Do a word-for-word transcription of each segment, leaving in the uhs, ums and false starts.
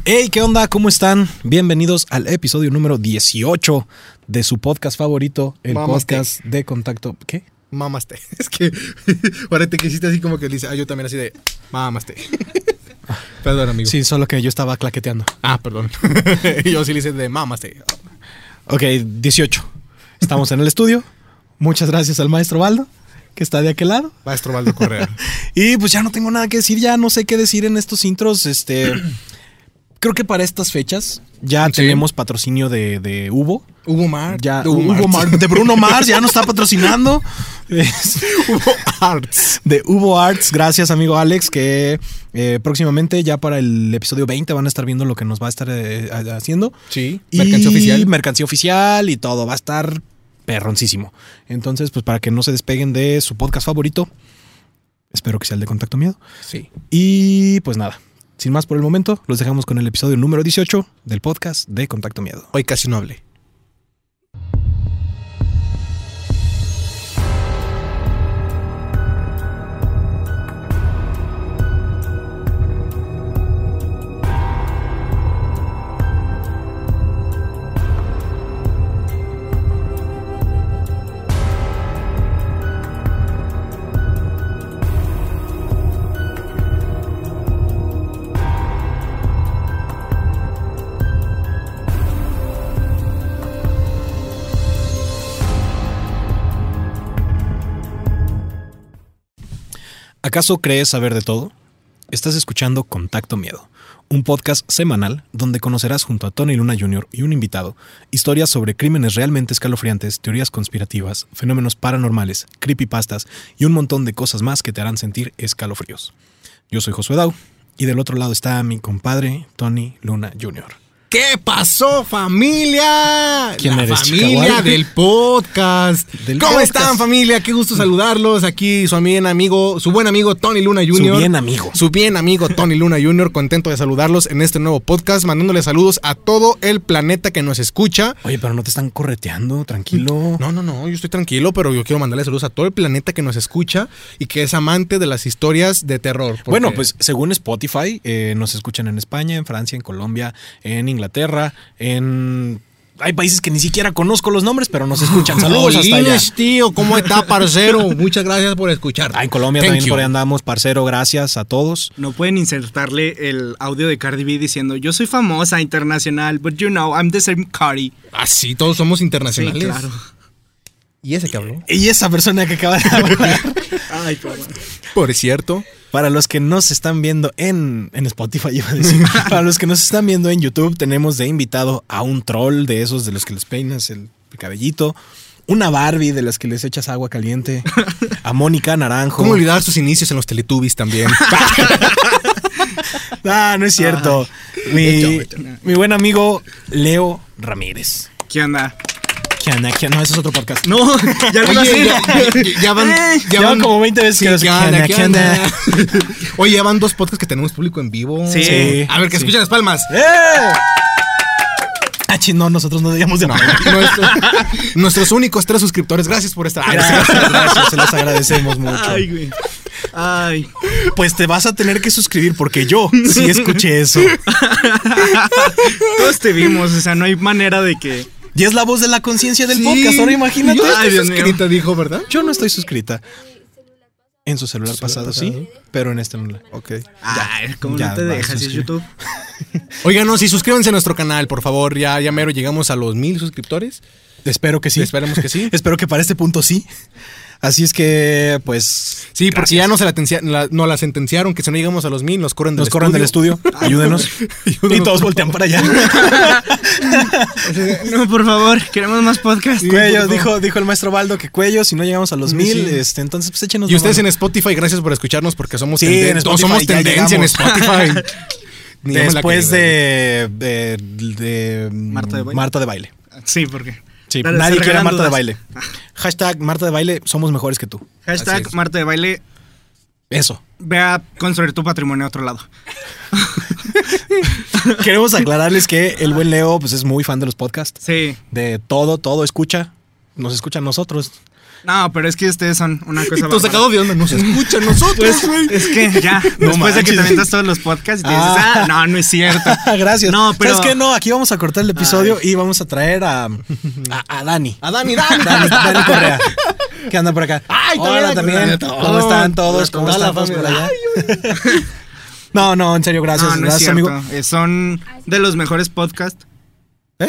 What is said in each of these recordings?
Hey, ¿qué onda? ¿Cómo están? Bienvenidos al episodio número dieciocho de su podcast favorito, el Mamaste. podcast de contacto. ¿Qué? Mamaste. Es que ahora te quisiste así como que dice, ah, yo también así de mamaste. Perdón, amigo. Sí, solo que yo estaba claqueteando. Ah, perdón. Yo sí le hice de mamaste. Ok, dieciocho. Estamos en el estudio. Muchas gracias al maestro Baldo, que está de aquel lado. Maestro Baldo Correa. Y pues ya no tengo nada que decir, ya no sé qué decir en estos intros. Este, creo que para estas fechas ya Sí. tenemos patrocinio de, de Hugo. Hugo Mars. Ya, de Hugo Hugo Mars. Mars, de Bruno Mars, ya nos está patrocinando. Es- Hugo Arts. de Hugo Arts, gracias amigo Alex, que eh, próximamente ya para el episodio veinte van a estar viendo lo que nos va a estar eh, haciendo. Sí. Y Mercancía oficial. mercancía oficial y todo, va a estar perroncísimo. Entonces, pues para que no se despeguen de su podcast favorito, espero que sea el de Contacto Miedo. Sí. Y pues nada, sin más por el momento, los dejamos con el episodio número dieciocho del podcast de Contacto Miedo. Hoy casi no hablé. ¿Acaso crees saber de todo? Estás escuchando Contacto Miedo, un podcast semanal donde conocerás junto a Tony Luna junior y un invitado historias sobre crímenes realmente escalofriantes, teorías conspirativas, fenómenos paranormales, creepypastas y un montón de cosas más que te harán sentir escalofríos. Yo soy Josué Dau y del otro lado está mi compadre Tony Luna junior ¿Qué pasó, familia? ¿Quién La eres, familia Chicago? del podcast. Del ¿Cómo podcast. están, familia? Qué gusto saludarlos. Aquí su bien amigo, su buen amigo Tony Luna junior Su bien amigo. Su bien amigo Tony Luna junior Contento de saludarlos en este nuevo podcast, mandándole saludos a todo el planeta que nos escucha. Oye, pero no te están correteando, tranquilo. No, no, no, yo estoy tranquilo, pero yo quiero mandarle saludos a todo el planeta que nos escucha y que es amante de las historias de terror. porque- Bueno, pues según Spotify, eh, nos escuchan en España, en Francia, en Colombia, en Inglaterra, en... Hay países que ni siquiera conozco los nombres, pero nos escuchan. Saludos hasta allá. Jolines, tío, ¿cómo está, parcero? Muchas gracias por escuchar. Ah, en Colombia Thank también you. por ahí andamos, parcero, gracias a todos. No pueden insertarle el audio de Cardi B diciendo yo soy famosa internacional, but you know, I'm the same Cardi. Ah, sí, todos somos Sí, internacionales. claro. ¿Y ese que habló? Y esa persona que acaba de hablar. Ay, pero bueno. Por cierto. Para los que nos están viendo en, en Spotify, iba a decir. Para los que nos están viendo en YouTube, tenemos de invitado a un troll de esos de los que les peinas el cabellito. Una Barbie de las que les echas agua caliente. A Mónica Naranjo. ¿Cómo olvidar sus inicios en los Teletubbies también? Ah, no es cierto. Mi, mi buen amigo Leo Ramírez. ¿Qué onda? ¿Qué onda? ¿Qué onda? No, ese es otro podcast. No, ya lo iba a Oye, hacer. ya, ya- ya van, Eh, ya van como veinte veces Sí, que los- ¿qué ¿qué onda, onda, qué qué onda? Oye, ya van dos podcasts que tenemos público en vivo. Sí. Sí. A ver, que Sí. escuchen las palmas. ¡Eh! Ah, chi, no, nosotros no debíamos de No, nada. nuestro- nuestros únicos tres suscriptores. Gracias por estar. Gracias, gracias, se los agradecemos mucho. Ay, güey. Ay. Pues te vas a tener que suscribir porque yo sí escuché eso. Todos te vimos, o sea, no hay manera de que... Y es la voz de la conciencia del Sí. podcast, ahora imagínate. Yo estoy Ay, Dios mío. suscrita, dijo, ¿verdad? Yo no estoy suscrita. En su celular celular pasado, pasado. sí, pero en este no. la- Ok. Ay, ¿cómo ya no te va, dejas? Si es suscríbete. YouTube. Oigan, no, sí, suscríbanse a nuestro canal, por favor. Ya, ya mero llegamos a los mil suscriptores. Espero que sí. Esperemos que sí. Espero que para este punto sí. Así es que, pues. Sí, porque gracias. ya no se la, tencia- la- no la sentenciaron, que si no llegamos a los mil, nos corren del Nos corren del estudio. Ayúdenos. Y todos voltean para allá. No, por favor, queremos más podcast. Cuello, dijo, dijo el maestro Baldo que Cuello, si no llegamos a los Sí, mil, sí. este, entonces pues échenos Y la ustedes mano. en Spotify, gracias por escucharnos porque somos, Sí, tenden- en Spotify somos ya tendencia en llegamos. Spotify. Ni me la Después creí, de, de, de Marta de baile. Marta de baile. Sí, porque... Sí, Dale, nadie se quiere a regalan Marta de dudas. baile. Hashtag Marta de baile, somos mejores que tú. Así Hashtag es. Marta de baile, Eso. ve a construir tu patrimonio a otro lado. Queremos aclararles que el buen Leo pues es muy fan de los podcasts. Sí. De todo, todo escucha. Nos escuchan nosotros. No, pero es que ustedes son una cosa. Tú sacado de onda, nos escuchan nosotros, güey. Pues, es que ya, No después manches. de que te aventas todos los podcasts y te dices, Ah. ah, no, no es cierto. Gracias. No, pero. ¿Sabes qué? No, aquí vamos a cortar el episodio y vamos a traer a, a, a Dani. A Dani, Dani, Dani, Dani Correa. ¿Qué anda por acá? Ay, Hola también. también. ¿Cómo están todos? ¿Cómo Toda la están todos por familia. allá? No, no, en serio, gracias. No, no es gracias, cierto. amigo. Eh, Son de los mejores podcasts. ¿Eh?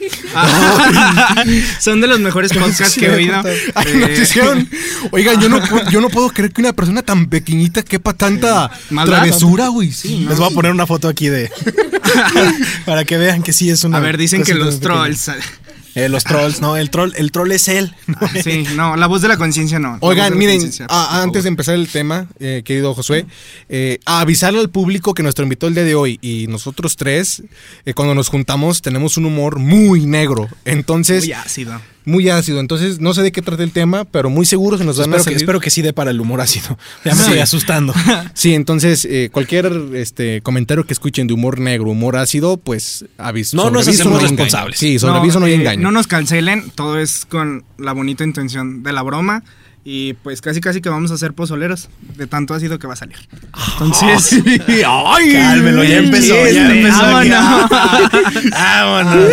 Ah, son de los mejores podcasts que he oído. Ay, Eh, nos hicieron. Oigan, yo no, pu- yo no puedo creer que una persona tan pequeñita quepa tanta Maldad. travesura, güey. Sí, Les voy a poner una foto aquí de. Para que vean que sí es una. A ver, dicen que cosita los muy pequeña. trolls. Eh, los trolls, no, el troll, el troll es él. Sí, no, la voz de la conciencia no. La voz Oigan, de la miren, conciencia, por a- favor. antes de empezar el tema, eh, querido Josué, eh, a avisarle al público que nuestro invitado el día de hoy y nosotros tres, eh, cuando nos juntamos, tenemos un humor muy negro. Entonces, Muy ácido. muy ácido. Entonces, no sé de qué trata el tema, pero muy seguro que nos van a Espero que, salir. espero que sí dé para el humor ácido. Ya me Sí. estoy asustando. Sí, entonces, eh, cualquier este comentario que escuchen de humor negro, humor ácido, pues aviso. No nos sobre aviso hacemos hay responsables. engaño. Sí, sobre aviso no hay eh, engaño. No nos cancelen, todo es con la bonita intención de la broma. Y pues casi casi que vamos a ser pozoleros. De tanto ácido que va a salir. Entonces. ¡Ay! Cálmelo, ya empezó, ya Este, empezó. vámonos. Vámonos.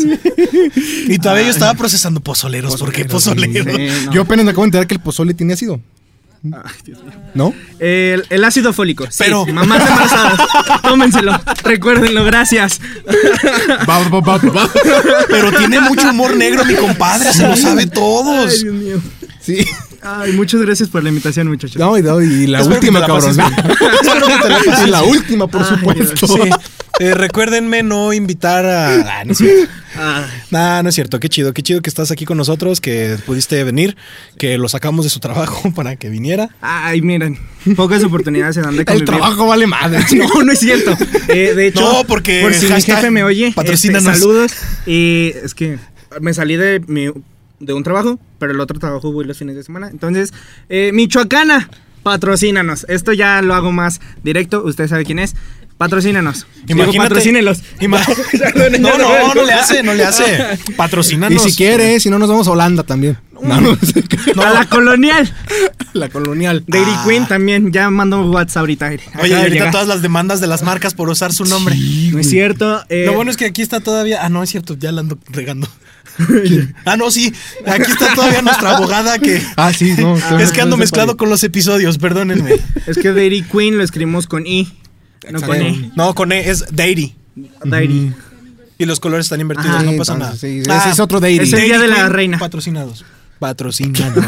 Y todavía yo estaba procesando pozoleros. ¿Por qué pozoleros? Sí, no. Yo apenas me acabo de enterar que el pozole tiene ácido. Ay, Dios mío. ¿No? El, el ácido fólico. Sí, Pero- mamás embarazadas, tómenselo. Recuérdenlo, gracias. Va, va, va, va. Pero tiene mucho humor negro, mi compadre. Se lo sabe todos. Ay, Dios mío. Sí. Ay, muchas gracias por la invitación, muchachos. No, y, no, y la Espero que última, te la cabrón. pases bien. Espero que te la pases Y la bien. última, por Ay, supuesto. Sí. Eh, recuérdenme no invitar a. Ah, no es cierto. Ay, Nah, no es cierto. Qué chido, qué chido que estás aquí con nosotros, que pudiste venir, que lo sacamos de su trabajo para que viniera. ay, miren, pocas oportunidades se dan de El convivir. trabajo vale madre. No, no es cierto. Eh, de hecho, No, porque por si mi hashtag jefe me oye, patrocínanos. este, saludos. Y es que me salí de mi de un trabajo, pero el otro trabajo voy los fines de semana. Entonces, eh, Michoacana, patrocínanos. Esto ya lo hago más directo. Usted sabe quién es. Patrocínanos. Imagínate- Digo, patrocínelos. Ima- no, no, no le hace, no le hace. Y Patrocínanos. si quiere, si no nos vamos a Holanda también. No, no, A la colonial. la colonial. Dairy Ah. Queen también. Ya mando WhatsApp ahorita. Oye, Acaba y de ahorita llegar. todas las demandas de las marcas por usar su nombre. No es cierto. eh, Lo bueno es que aquí está todavía. Ah, no, es cierto, ya la ando regando. Ah, no, sí. Aquí está todavía nuestra abogada que. Ah, sí, no. Es que ando mezclado con los episodios, perdónenme. es que Dairy Queen lo escribimos con I. No con E. No, con E es Dairy. Dairy. Y los colores están invertidos, Ajá, no Sí, pasa entonces, nada. sí, Ah, ese es otro Dairy. es el día de la Queen, reina. Patrocinados. Patrocinados.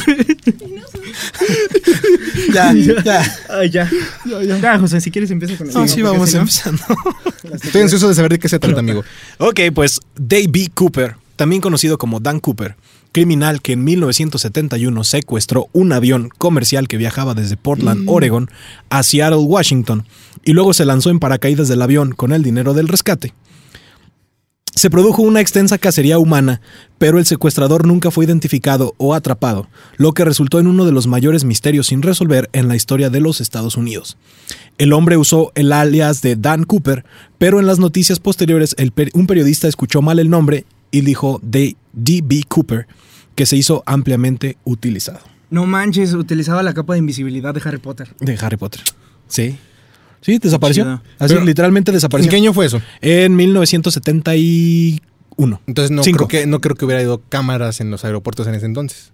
ya, ya. Ay, ya. Ya, José, si quieres empieza con el No, sí, porque vamos si no- empezando. Estoy ansioso de saber de qué se trata, amigo. Ok, pues Dave B. Cooper, también conocido como Dan Cooper, criminal que en mil novecientos setenta y uno secuestró un avión comercial que viajaba desde Portland, Oregon, a Seattle, Washington, y luego se lanzó en paracaídas del avión con el dinero del rescate. Se produjo una extensa cacería humana, pero el secuestrador nunca fue identificado o atrapado, lo que resultó en uno de los mayores misterios sin resolver en la historia de los Estados Unidos. El hombre usó el alias de Dan Cooper, pero en las noticias posteriores el per- un periodista escuchó mal el nombre y dijo de D B. Cooper, que se hizo ampliamente utilizado. No manches, utilizaba la capa de invisibilidad de Harry Potter. De Harry Potter. Sí. Sí, desapareció. Chido. Así, Pero, literalmente ¿En desapareció. qué año fue eso? En mil novecientos setenta y uno. Entonces no Cinco. creo, que, no creo que hubiera ido cámaras en los aeropuertos en ese entonces.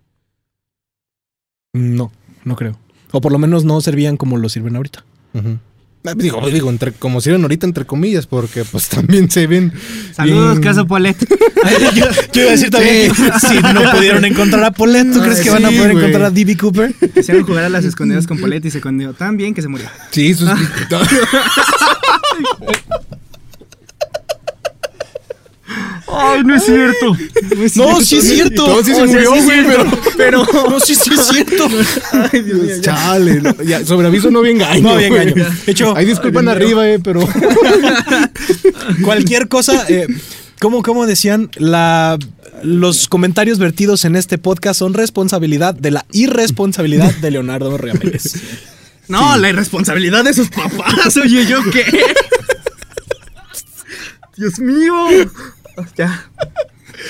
No, no creo. O por lo menos no servían como lo sirven ahorita. Ujú. Ah, Digo, digo entre, como sirven ahorita entre comillas, porque pues también se ven. Saludos, bien- Caso Polet. yo, yo iba a decir también Sí. que si no pudieron encontrar a Polet, ¿tú Ah, crees que sí, van a poder güey. encontrar a D B. Cooper? Hicieron jugar a las escondidas con Polet y se escondió tan bien que se murió. Sí, sus... Ay, no es cierto. No, sí es cierto. No, sí se O sea, murió, sí es güey, pero. cierto, pero... No, sí, sí es cierto. Ay, Dios mío, ya. Chale, no, ya, sobre aviso no había engaño. No había engaño. güey. De hecho, Ahí disculpan Ay, Dios mío. arriba, eh, pero. cualquier cosa, eh, ¿cómo, cómo decían? La, los comentarios vertidos en este podcast son responsabilidad de la irresponsabilidad de Leonardo Ramírez. No, la irresponsabilidad de sus papás. Oye, ¿yo qué? Dios mío. Ya.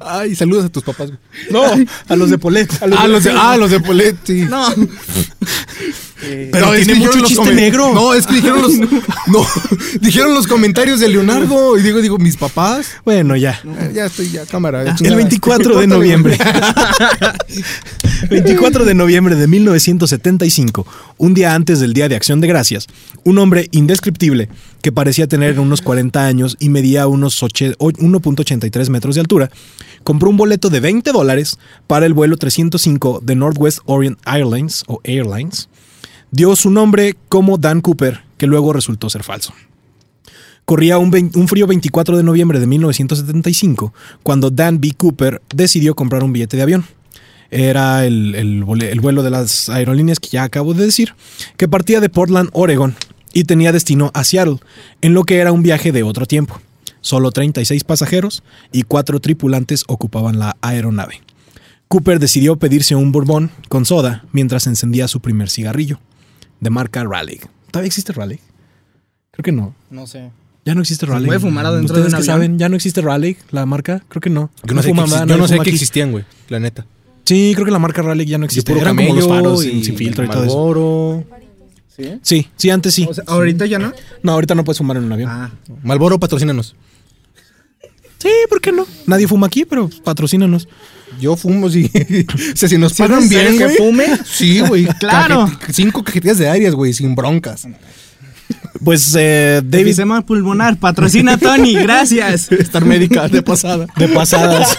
Ay, saludos a tus papás, güey. No, a los de Polet. A los, ah, de, los de, ah, los de Polet, sí. No. Pero no, tiene mucho chiste coment- negro. No, es que dijeron los no, dijeron los comentarios de Leonardo y digo, digo, mis papás. Bueno, ya. Eh, ya estoy ya cámara. Ya, el veinticuatro de noviembre. veinticuatro de noviembre de mil novecientos setenta y cinco, un día antes del Día de Acción de Gracias, un hombre indescriptible que parecía tener unos cuarenta años y medía unos uno punto ochenta y tres metros de altura, compró un boleto de veinte dólares para el vuelo trescientos cinco de Northwest Orient Airlines o Airlines. Dio su nombre como Dan Cooper, que luego resultó ser falso. Corría un, veinte, un frío veinticuatro de noviembre de mil novecientos setenta y cinco, cuando Dan B. Cooper decidió comprar un billete de avión. Era el, el, el vuelo de las aerolíneas que ya acabo de decir, que partía de Portland, Oregon, y tenía destino a Seattle, en lo que era un viaje de otro tiempo. Solo treinta y seis pasajeros y cuatro tripulantes ocupaban la aeronave. Cooper decidió pedirse un bourbon con soda mientras encendía su primer cigarrillo, de marca Raleigh. ¿Todavía existe Raleigh? Creo que no. No sé. Ya no existe Raleigh. ¿Puede fumar adentro ¿Ustedes de un que avión? saben? ¿Ya no existe Raleigh, la marca? Creo que no. Yo no, sé, fuman, que, exi- yo no sé que existían, güey, la neta. Sí, creo que la marca Raleigh ya no existe. Eran como los faros y sin filtro y todo Marlboro. eso. ¿Sí? Sí, sí, antes sí. O sea, ¿ahorita ya no? No, ahorita no puedes fumar en un avión. Ah. Marlboro, patrocínanos. Sí, ¿por qué no? Nadie fuma aquí, pero patrocínanos. Yo fumo, sí. O sea, si nos ¿Sí pagan bien, que güey. fume? Sí, güey. Claro. Cajeti- cinco cajetillas de Arias, güey, sin broncas. Pues eh, David... Enfisema pulmonar, patrocina a Tony, gracias. Estar médica de pasada. De pasadas.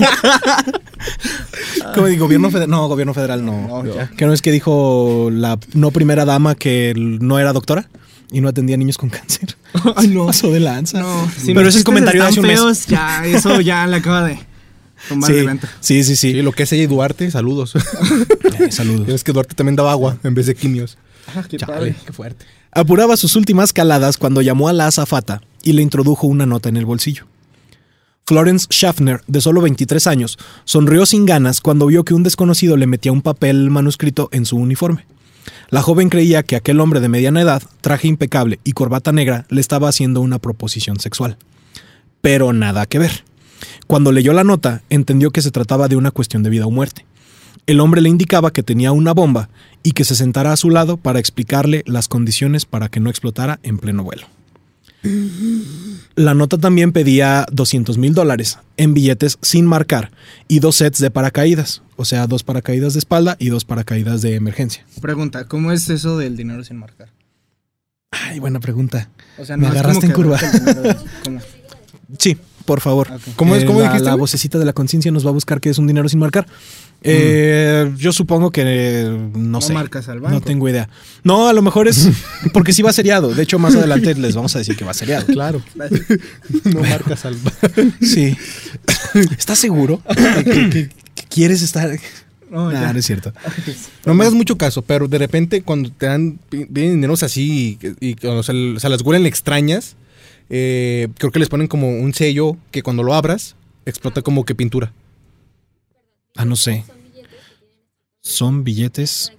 ¿Cómo digo? ¿Gobierno federal? No, gobierno federal no. No, ya. ¿Qué no es que dijo la no primera dama que no era doctora y no atendía niños con cáncer? Ay, no. Pasó de lanza. No, si pero mis ese es comentario de hace chistes un están mes. feos, ya, eso ya le acaba de tumbar Sí, el evento. sí, sí, sí. Sí, lo que es ella y Duarte, saludos. Eh, saludos. Es que Duarte también daba agua en vez de quimios. Ah, qué Chale, padre. qué fuerte. Apuraba sus últimas caladas cuando llamó a la azafata y le introdujo una nota en el bolsillo. Florence Schaffner, de solo veintitrés años, sonrió sin ganas cuando vio que un desconocido le metía un papel manuscrito en su uniforme. La joven creía que aquel hombre de mediana edad, traje impecable y corbata negra le estaba haciendo una proposición sexual. Pero nada que ver. Cuando leyó la nota, entendió que se trataba de una cuestión de vida o muerte. El hombre le indicaba que tenía una bomba y que se sentara a su lado para explicarle las condiciones para que no explotara en pleno vuelo. La nota también pedía doscientos mil dólares en billetes sin marcar y dos sets de paracaídas, o sea, dos paracaídas de espalda y dos paracaídas de emergencia. Pregunta, ¿cómo es eso del dinero sin marcar? Ay, buena pregunta. O sea, Me no es agarraste como en que curva. el dinero es- ¿cómo? Sí, por favor. Ok. ¿Cómo es? Eh, ¿Cómo la, dijiste, La güey? vocecita de la conciencia nos va a buscar qué es un dinero sin marcar. Eh, Yo supongo que eh, no, No sé. marcas al banco. No tengo idea. No, a lo mejor es porque sí va seriado. De hecho, más adelante les vamos a decir que va seriado. Claro. No marcas al... Sí. ¿Estás seguro que, que- que- que quieres estar? No, Nah, ya. no es cierto. No me hagas mucho caso, pero de repente cuando te dan vienen dineros así y, y o sea, o sea, las huelen extrañas, eh, creo que les ponen como un sello que cuando lo abras explota como que pintura. Ah, no sé. Son billetes.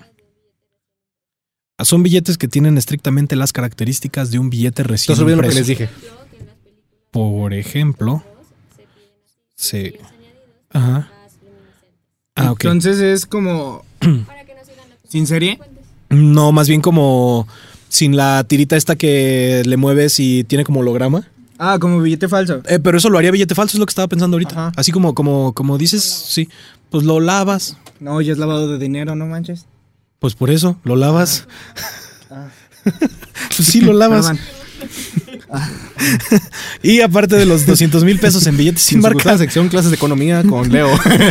Ah, Son billetes que tienen estrictamente las características de un billete recién Entonces olviden lo que impreso. les dije. Por ejemplo, sí. Ajá. Ah, ok. Entonces es como... ¿Sin serie? No, más bien como sin la tirita esta que le mueves y tiene como holograma. Ah, como billete falso. Eh, pero eso lo haría billete falso, es lo que estaba pensando ahorita. Ajá. Así como, como, como dices, sí. Pues lo lavas. No, ya es lavado de dinero, no manches. Pues por eso, lo lavas. Ah. Pues sí, lo lavas. Perdón. Y aparte de los doscientos mil pesos en billetes sin Sin la marcar, sección clases de economía con Leo.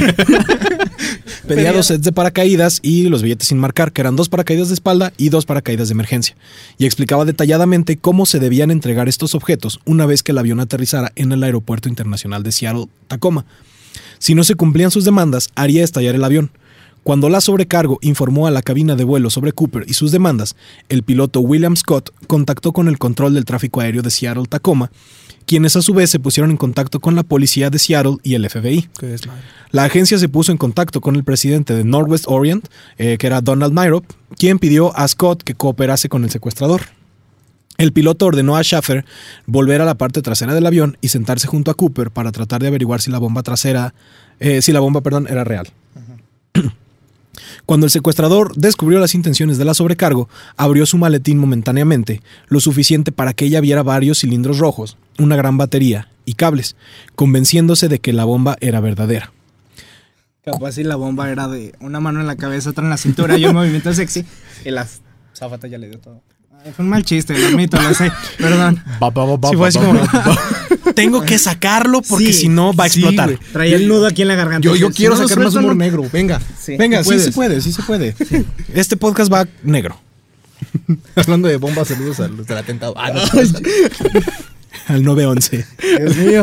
pedía dos sets de paracaídas y los billetes sin marcar, que eran dos paracaídas de espalda y dos paracaídas de emergencia. Y explicaba detalladamente cómo se debían entregar estos objetos una vez que el avión aterrizara en el Aeropuerto Internacional de Seattle-Tacoma. Si no se cumplían sus demandas, haría estallar el avión. Cuando la sobrecargo informó a la cabina de vuelo sobre Cooper y sus demandas, el piloto William Scott contactó con el control del tráfico aéreo de Seattle-Tacoma, quienes a su vez se pusieron en contacto con la policía de Seattle y el F B I. Qué desmadre. La agencia se puso en contacto con el presidente de Northwest Orient, eh, que era Donald Nyrop, quien pidió a Scott que cooperase con el secuestrador. El piloto ordenó a Schaffer volver a la parte trasera del avión y sentarse junto a Cooper para tratar de averiguar si la bomba trasera, eh, si la bomba, perdón, era real. Uh-huh. Cuando el secuestrador descubrió las intenciones de la sobrecargo, abrió su maletín momentáneamente, lo suficiente para que ella viera varios cilindros rojos, una gran batería y cables, convenciéndose de que la bomba era verdadera. Capaz si la bomba era de una mano en la cabeza, otra en la cintura y un movimiento sexy, y la zafata ya le dio todo. Fue un mal chiste, lo admito, lo sé. Perdón. Ba, ba, ba, ba, sí, fue así como, tengo que sacarlo porque sí, si no va a explotar. Sí, traía el nudo aquí en la garganta. Yo, yo si quiero no sacar más humor no. negro. Venga. Sí. Venga, sí se puede, sí se puede. Sí. Este podcast va negro. Hablando de bombas, saludos a los del atentado. Ah, no. Al nueve once. Dios mío.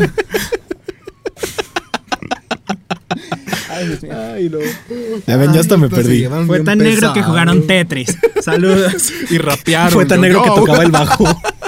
Ay, Dios mío. Ay, no. Ya ven, ya hasta me perdí. Fue tan pesado. Negro que jugaron Tetris. Saludos. Y rapearon. Fue tan negro no. que tocaba el bajo.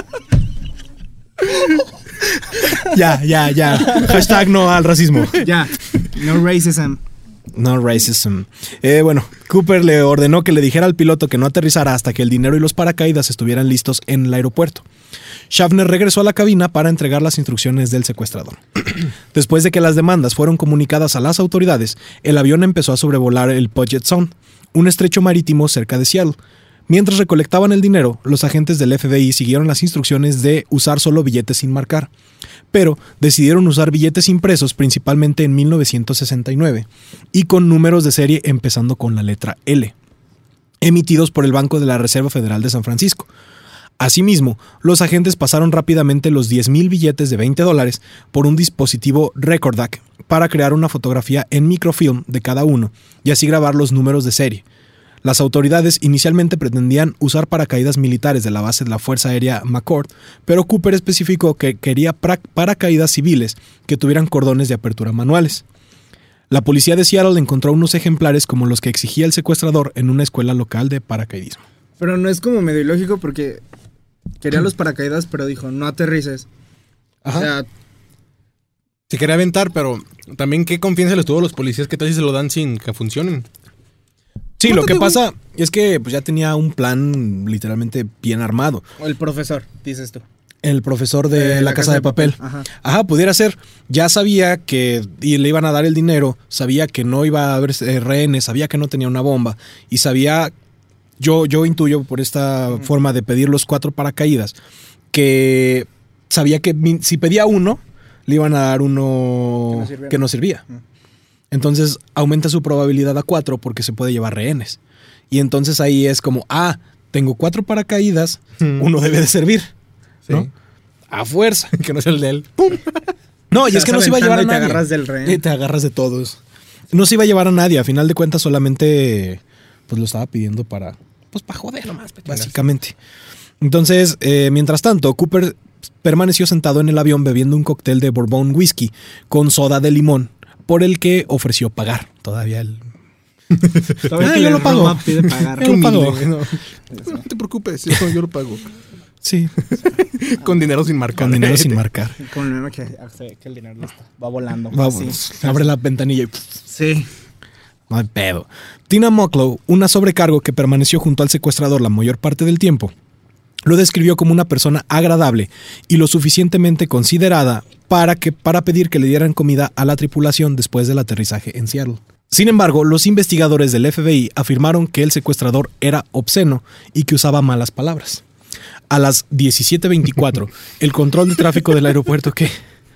Ya, ya, ya. Hashtag no al racismo. Ya. No racism. No racism. Eh, bueno, Cooper le ordenó que le dijera al piloto que no aterrizara hasta que el dinero y los paracaídas estuvieran listos en el aeropuerto. Schaffner regresó a la cabina para entregar las instrucciones del secuestrador. Después de que las demandas fueron comunicadas a las autoridades, el avión empezó a sobrevolar el Puget Sound, un estrecho marítimo cerca de Seattle. Mientras recolectaban el dinero, los agentes del F B I siguieron las instrucciones de usar solo billetes sin marcar, pero decidieron usar billetes impresos principalmente en mil novecientos sesenta y nueve y con números de serie empezando con la letra L, emitidos por el Banco de la Reserva Federal de San Francisco. Asimismo, los agentes pasaron rápidamente los diez mil billetes de veinte dólares por un dispositivo Recordac para crear una fotografía en microfilm de cada uno y así grabar los números de serie. Las autoridades inicialmente pretendían usar paracaídas militares de la base de la Fuerza Aérea McCord, pero Cooper especificó que quería paracaídas civiles que tuvieran cordones de apertura manuales. La policía de Seattle encontró unos ejemplares como los que exigía el secuestrador en una escuela local de paracaidismo. Pero no es como medio ilógico porque quería los paracaídas, pero dijo, no aterrices. Ajá. O sea, se quería aventar, pero también qué confianza les tuvo a los policías que tal si se lo dan sin que funcionen. Sí, lo que pasa es que pues, ya tenía un plan literalmente bien armado. O el profesor, dices tú. El profesor de eh, la, la Casa, casa de, de Papel. papel. Ajá. Ajá, pudiera ser. Ya sabía que y le iban a dar el dinero, sabía que no iba a haber eh, rehenes, sabía que no tenía una bomba y sabía, yo, yo intuyo por esta uh-huh. forma de pedir los cuatro paracaídas, que sabía que si pedía uno, le iban a dar uno que no servía. Que no servía. Uh-huh. Entonces aumenta su probabilidad a cuatro porque se puede llevar rehenes. Y entonces ahí es como, ah, tengo cuatro paracaídas, hmm. uno debe de servir, ¿no? Sí. A fuerza. Que no es el de él. ¡Pum! No, y es que no se iba a llevar a nadie. Te agarras del rehén. Y te agarras de todos. No se iba a llevar a nadie. A final de cuentas solamente pues lo estaba pidiendo para, pues para joder nomás, básicamente. Entonces, eh, mientras tanto, Cooper permaneció sentado en el avión bebiendo un cóctel de Bourbon Whisky con soda de limón, por el que ofreció pagar. Todavía el... ah, yo lo pago. Pide pagar. Yo lo pago. No, no te preocupes, yo, yo lo pago. Sí. Con dinero sin marcar. Con dinero sin marcar. Con dinero que, que el dinero está, va volando. Va, sí. Abre la ventanilla y... Sí. No hay pedo. Tina Mucklow, una sobrecargo que permaneció junto al secuestrador la mayor parte del tiempo, lo describió como una persona agradable y lo suficientemente considerada para, que, para pedir que le dieran comida a la tripulación después del aterrizaje en Seattle. Sin embargo, los investigadores del F B I afirmaron que el secuestrador era obsceno y que usaba malas palabras. A las diecisiete veinticuatro, el control de tráfico del aeropuerto que...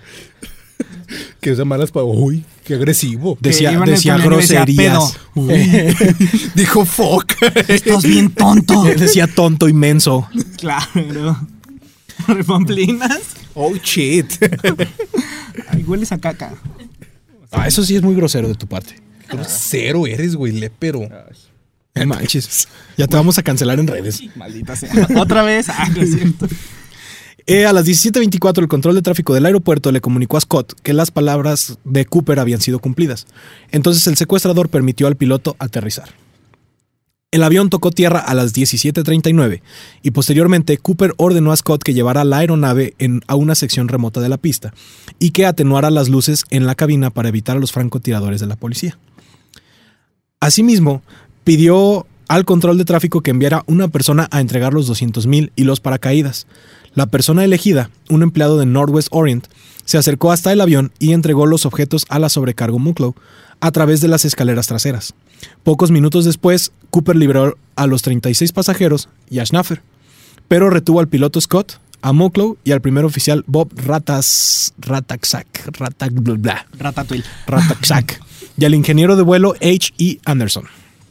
que usa malas palabras. Uy, qué agresivo. Decía, decía groserías. Decía dijo fuck. Estás bien tonto. Decía tonto inmenso. Claro. Repamplinas. Oh, shit. Ay, hueles a caca. Ah, eso sí es muy grosero de tu parte. Qué grosero eres, güey, lépero. No manches. Ya te vamos a cancelar en redes. Maldita sea. Otra vez. Ah, lo siento. Eh, a las diecisiete veinticuatro, el control de tráfico del aeropuerto le comunicó a Scott que las palabras de Cooper habían sido cumplidas. Entonces el secuestrador permitió al piloto aterrizar. El avión tocó tierra a las diecisiete treinta y nueve y posteriormente Cooper ordenó a Scott que llevara la aeronave en, a una sección remota de la pista y que atenuara las luces en la cabina para evitar a los francotiradores de la policía. Asimismo, pidió al control de tráfico que enviara una persona a entregar los doscientos mil y los paracaídas. La persona elegida, un empleado de Northwest Orient, se acercó hasta el avión y entregó los objetos a la sobrecargo Mucklow a través de las escaleras traseras. Pocos minutos después, Cooper liberó a los treinta y seis pasajeros y a Schnaffer, pero retuvo al piloto Scott, a Mucklow y al primer oficial Bob Ratas, Rataksak, Ratak, bla, bla, Ratatouille. Rataksak, y al ingeniero de vuelo H E Anderson.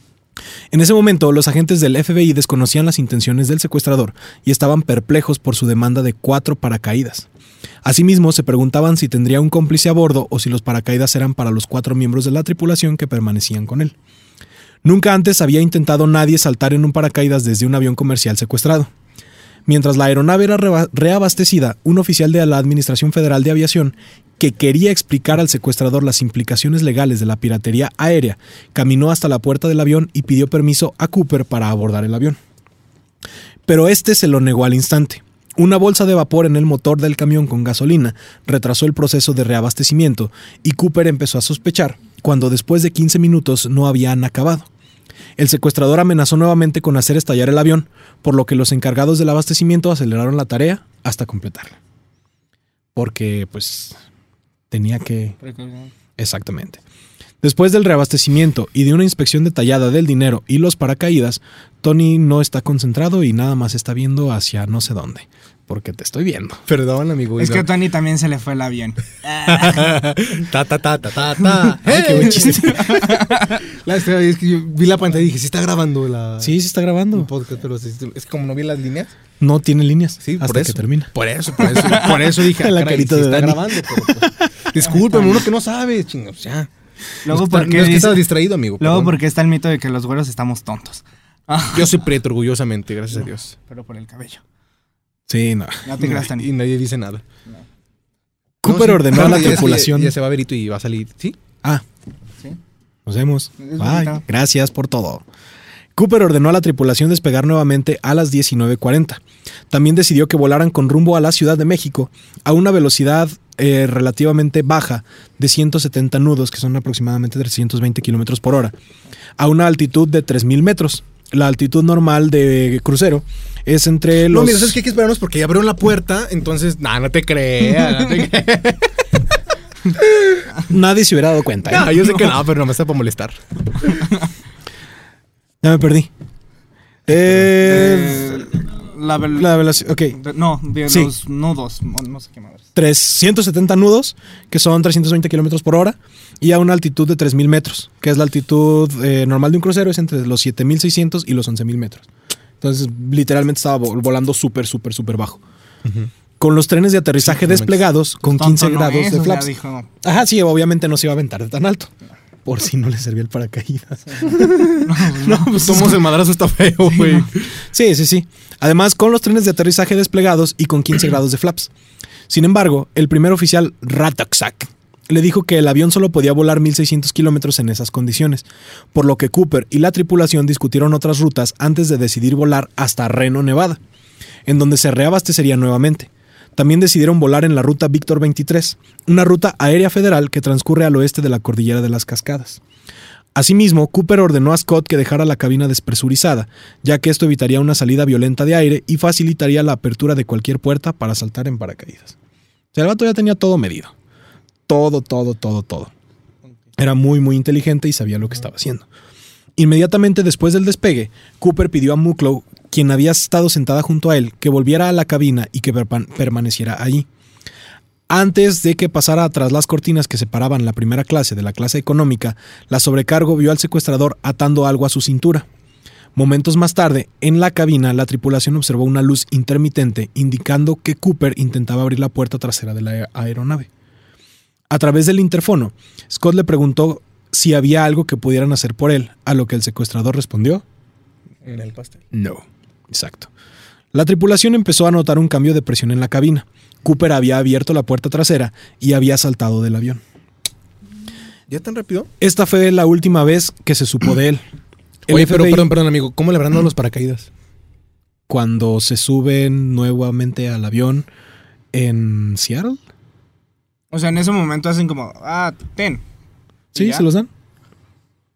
En ese momento, los agentes del F B I desconocían las intenciones del secuestrador y estaban perplejos por su demanda de cuatro paracaídas. Asimismo, se preguntaban si tendría un cómplice a bordo o si los paracaídas eran para los cuatro miembros de la tripulación que permanecían con él. Nunca antes había intentado nadie saltar en un paracaídas desde un avión comercial secuestrado. Mientras la aeronave era reabastecida, un oficial de la Administración Federal de Aviación, que quería explicar al secuestrador las implicaciones legales de la piratería aérea, caminó hasta la puerta del avión y pidió permiso a Cooper para abordar el avión. Pero este se lo negó al instante. Una bolsa de vapor en el motor del camión con gasolina retrasó el proceso de reabastecimiento y Cooper empezó a sospechar cuando después de quince minutos no habían acabado. El secuestrador amenazó nuevamente con hacer estallar el avión, por lo que los encargados del abastecimiento aceleraron la tarea hasta completarla. Porque, pues, tenía que... Exactamente. Después del reabastecimiento y de una inspección detallada del dinero y los paracaídas, Tony no está concentrado y nada más está viendo hacia no sé dónde. Porque te estoy viendo. Perdón, amigo. Es que a Tony también se le fue el avión. ta, ta, ta, ta, ta, ta. Ay, qué buen chiste. La, es que yo vi la pantalla y dije, ¿sí está grabando la... Sí, sí está grabando. El podcast, pero es, es como no vi las líneas. No tiene líneas. Sí, hasta por eso. que termina. Por eso, por eso. Por eso dije, la caray, carita sí de está Dani. grabando. Pero, pues, discúlpame, uno que no sabe, chingos, ya. Luego, no, porque no es que dice- estaba distraído, amigo. Luego perdón. porque está el mito de que los güeros estamos tontos. Ah, Yo soy preto, orgullosamente, gracias a Dios. pero por el cabello. Sí, no. No te creas, Tony. Y nadie dice nada. Cooper No, sí. ordenó a la Ya- ya- tripulación... Ya se va a ver y va a salir. ¿Sí? Ah, ¿Sí? nos vemos. Es Bye. bonito. Gracias por todo. Cooper ordenó a la tripulación despegar nuevamente a las diecinueve cuarenta. También decidió que volaran con rumbo a la Ciudad de México a una velocidad eh, relativamente baja de ciento setenta nudos, que son aproximadamente trescientos veinte kilómetros por hora, a una altitud de tres mil metros. La altitud normal de crucero es entre los... No, mira, ¿sabes qué? Hay que esperarnos porque ya abrieron la puerta, entonces, nah, no te creas. No, te creas. Nadie se hubiera dado cuenta. ¿eh? No, yo sé que no, pero no me está para molestar. Ya me perdí. Eh, Eh, la, vel- la velocidad... Ok. de- no, de Sí. los nudos. No, no sé qué madres. trescientos setenta nudos, que son trescientos veinte kilómetros por hora, y a una altitud de tres mil metros, que es la altitud eh, normal de un crucero, es entre los siete mil seiscientos y los once mil metros. Entonces, literalmente estaba vo- volando súper, súper, súper bajo. Con los trenes de aterrizaje Sí, no desplegados con Tonto quince no grados es, de o sea, flaps. dijo, Ajá, sí, obviamente no se iba a aventar de tan alto. Por si no le servía el paracaídas. No, pues somos el madrazo está feo, güey. Sí, sí, sí. Además, con los trenes de aterrizaje desplegados y con quince grados de flaps. Sin embargo, el primer oficial Rataksak le dijo que el avión solo podía volar mil seiscientos kilómetros en esas condiciones, por lo que Cooper y la tripulación discutieron otras rutas antes de decidir volar hasta Reno, Nevada, en donde se reabastecería nuevamente. También decidieron volar en la ruta Víctor veintitrés, una ruta aérea federal que transcurre al oeste de la cordillera de las Cascadas. Asimismo, Cooper ordenó a Scott que dejara la cabina despresurizada, ya que esto evitaría una salida violenta de aire y facilitaría la apertura de cualquier puerta para saltar en paracaídas. O sea, el vato ya tenía todo medido. Todo, todo, todo, todo. Era muy, muy inteligente y sabía lo que estaba haciendo. Inmediatamente después del despegue, Cooper pidió a Mucklow, quien había estado sentada junto a él, que volviera a la cabina y que perpa- permaneciera allí. Antes de que pasara tras las cortinas que separaban la primera clase de la clase económica, la sobrecargo vio al secuestrador atando algo a su cintura. Momentos más tarde, en la cabina, la tripulación observó una luz intermitente indicando que Cooper intentaba abrir la puerta trasera de la aeronave. A través del interfono, Scott le preguntó si había algo que pudieran hacer por él, a lo que el secuestrador respondió: En el pastel. no. Exacto. La tripulación empezó a notar un cambio de presión en la cabina. Cooper había abierto la puerta trasera y había saltado del avión. ¿Ya tan rápido? Esta fue la última vez que se supo de él. El Oye, F pero B I, perdón, perdón, amigo. ¿Cómo le habrán dado los paracaídas? cuando se suben nuevamente al avión en Seattle, O sea, en ese momento hacen como, ah, ten. sí, ¿Y ya? se los dan.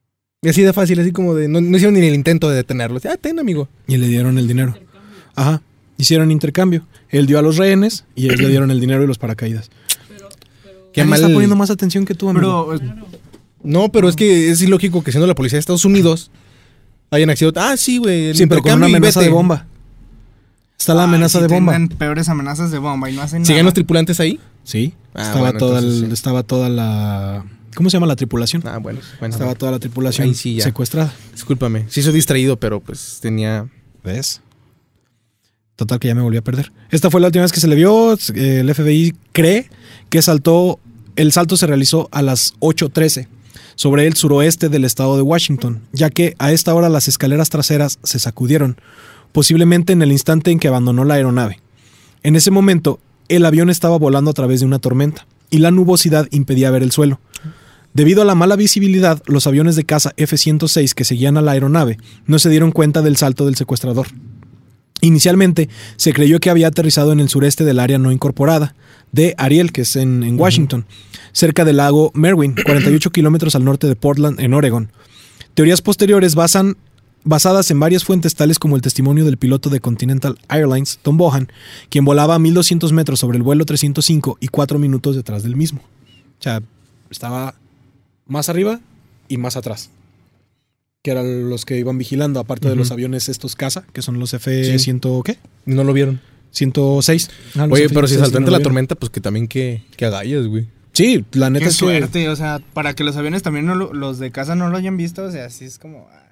Y así de fácil, así como de... No, no hicieron ni el intento de detenerlo. Ah, ten, amigo. Y le dieron el dinero. Ajá. Hicieron intercambio. Él dio a los rehenes y ellos le dieron el dinero y los paracaídas. Pero, pero, ¿Quién mal... está poniendo más atención que tú, amigo? Pero, claro. No, pero es que es ilógico que siendo la policía de Estados Unidos hayan accedido... Ah, sí, güey. Sí, pero con una amenaza de bomba. Está la amenaza Ay, de sí bomba. tienen peores amenazas de bomba y no hacen ¿Siguen nada. los tripulantes ahí? Sí. Ah, estaba, bueno, toda entonces el- sí. estaba toda la... ¿Cómo se llama la tripulación? Ah, bueno. bueno Estaba toda la tripulación Ahí sí, ya. secuestrada. Discúlpame. Sí soy distraído, pero pues tenía... ¿Ves? Total que ya me volví a perder. Esta fue la última vez que se le vio. Eh, El F B I cree que saltó... El salto se realizó a las ocho trece sobre el suroeste del estado de Washington, ya que a esta hora las escaleras traseras se sacudieron, posiblemente en el instante en que abandonó la aeronave. En ese momento, el avión estaba volando a través de una tormenta y la nubosidad impedía ver el suelo. Debido a la mala visibilidad, los aviones de caza F ciento seis que seguían a la aeronave no se dieron cuenta del salto del secuestrador. Inicialmente, se creyó que había aterrizado en el sureste del área no incorporada de Ariel, que es en, en Washington, cerca del lago Merwin, cuarenta y ocho kilómetros al norte de Portland, en Oregon. Teorías posteriores basan, basadas en varias fuentes tales como el testimonio del piloto de Continental Airlines, Tom Bohan, quien volaba a mil doscientos metros sobre el vuelo trescientos cinco y cuatro minutos detrás del mismo. O sea, estaba más arriba y más atrás, que eran los que iban vigilando, aparte de Ujú. los aviones estos caza, que son los F cien, ¿qué? ¿Y no lo vieron? ciento seis. Ah, los Oye, F pero si ciento seis saltó no ante lo la vieron. tormenta, pues que también que, que agallas, güey. Sí, la neta Qué es que suerte, o sea, para que los aviones también no lo- los de casa no lo hayan visto, o sea, así es como... ah.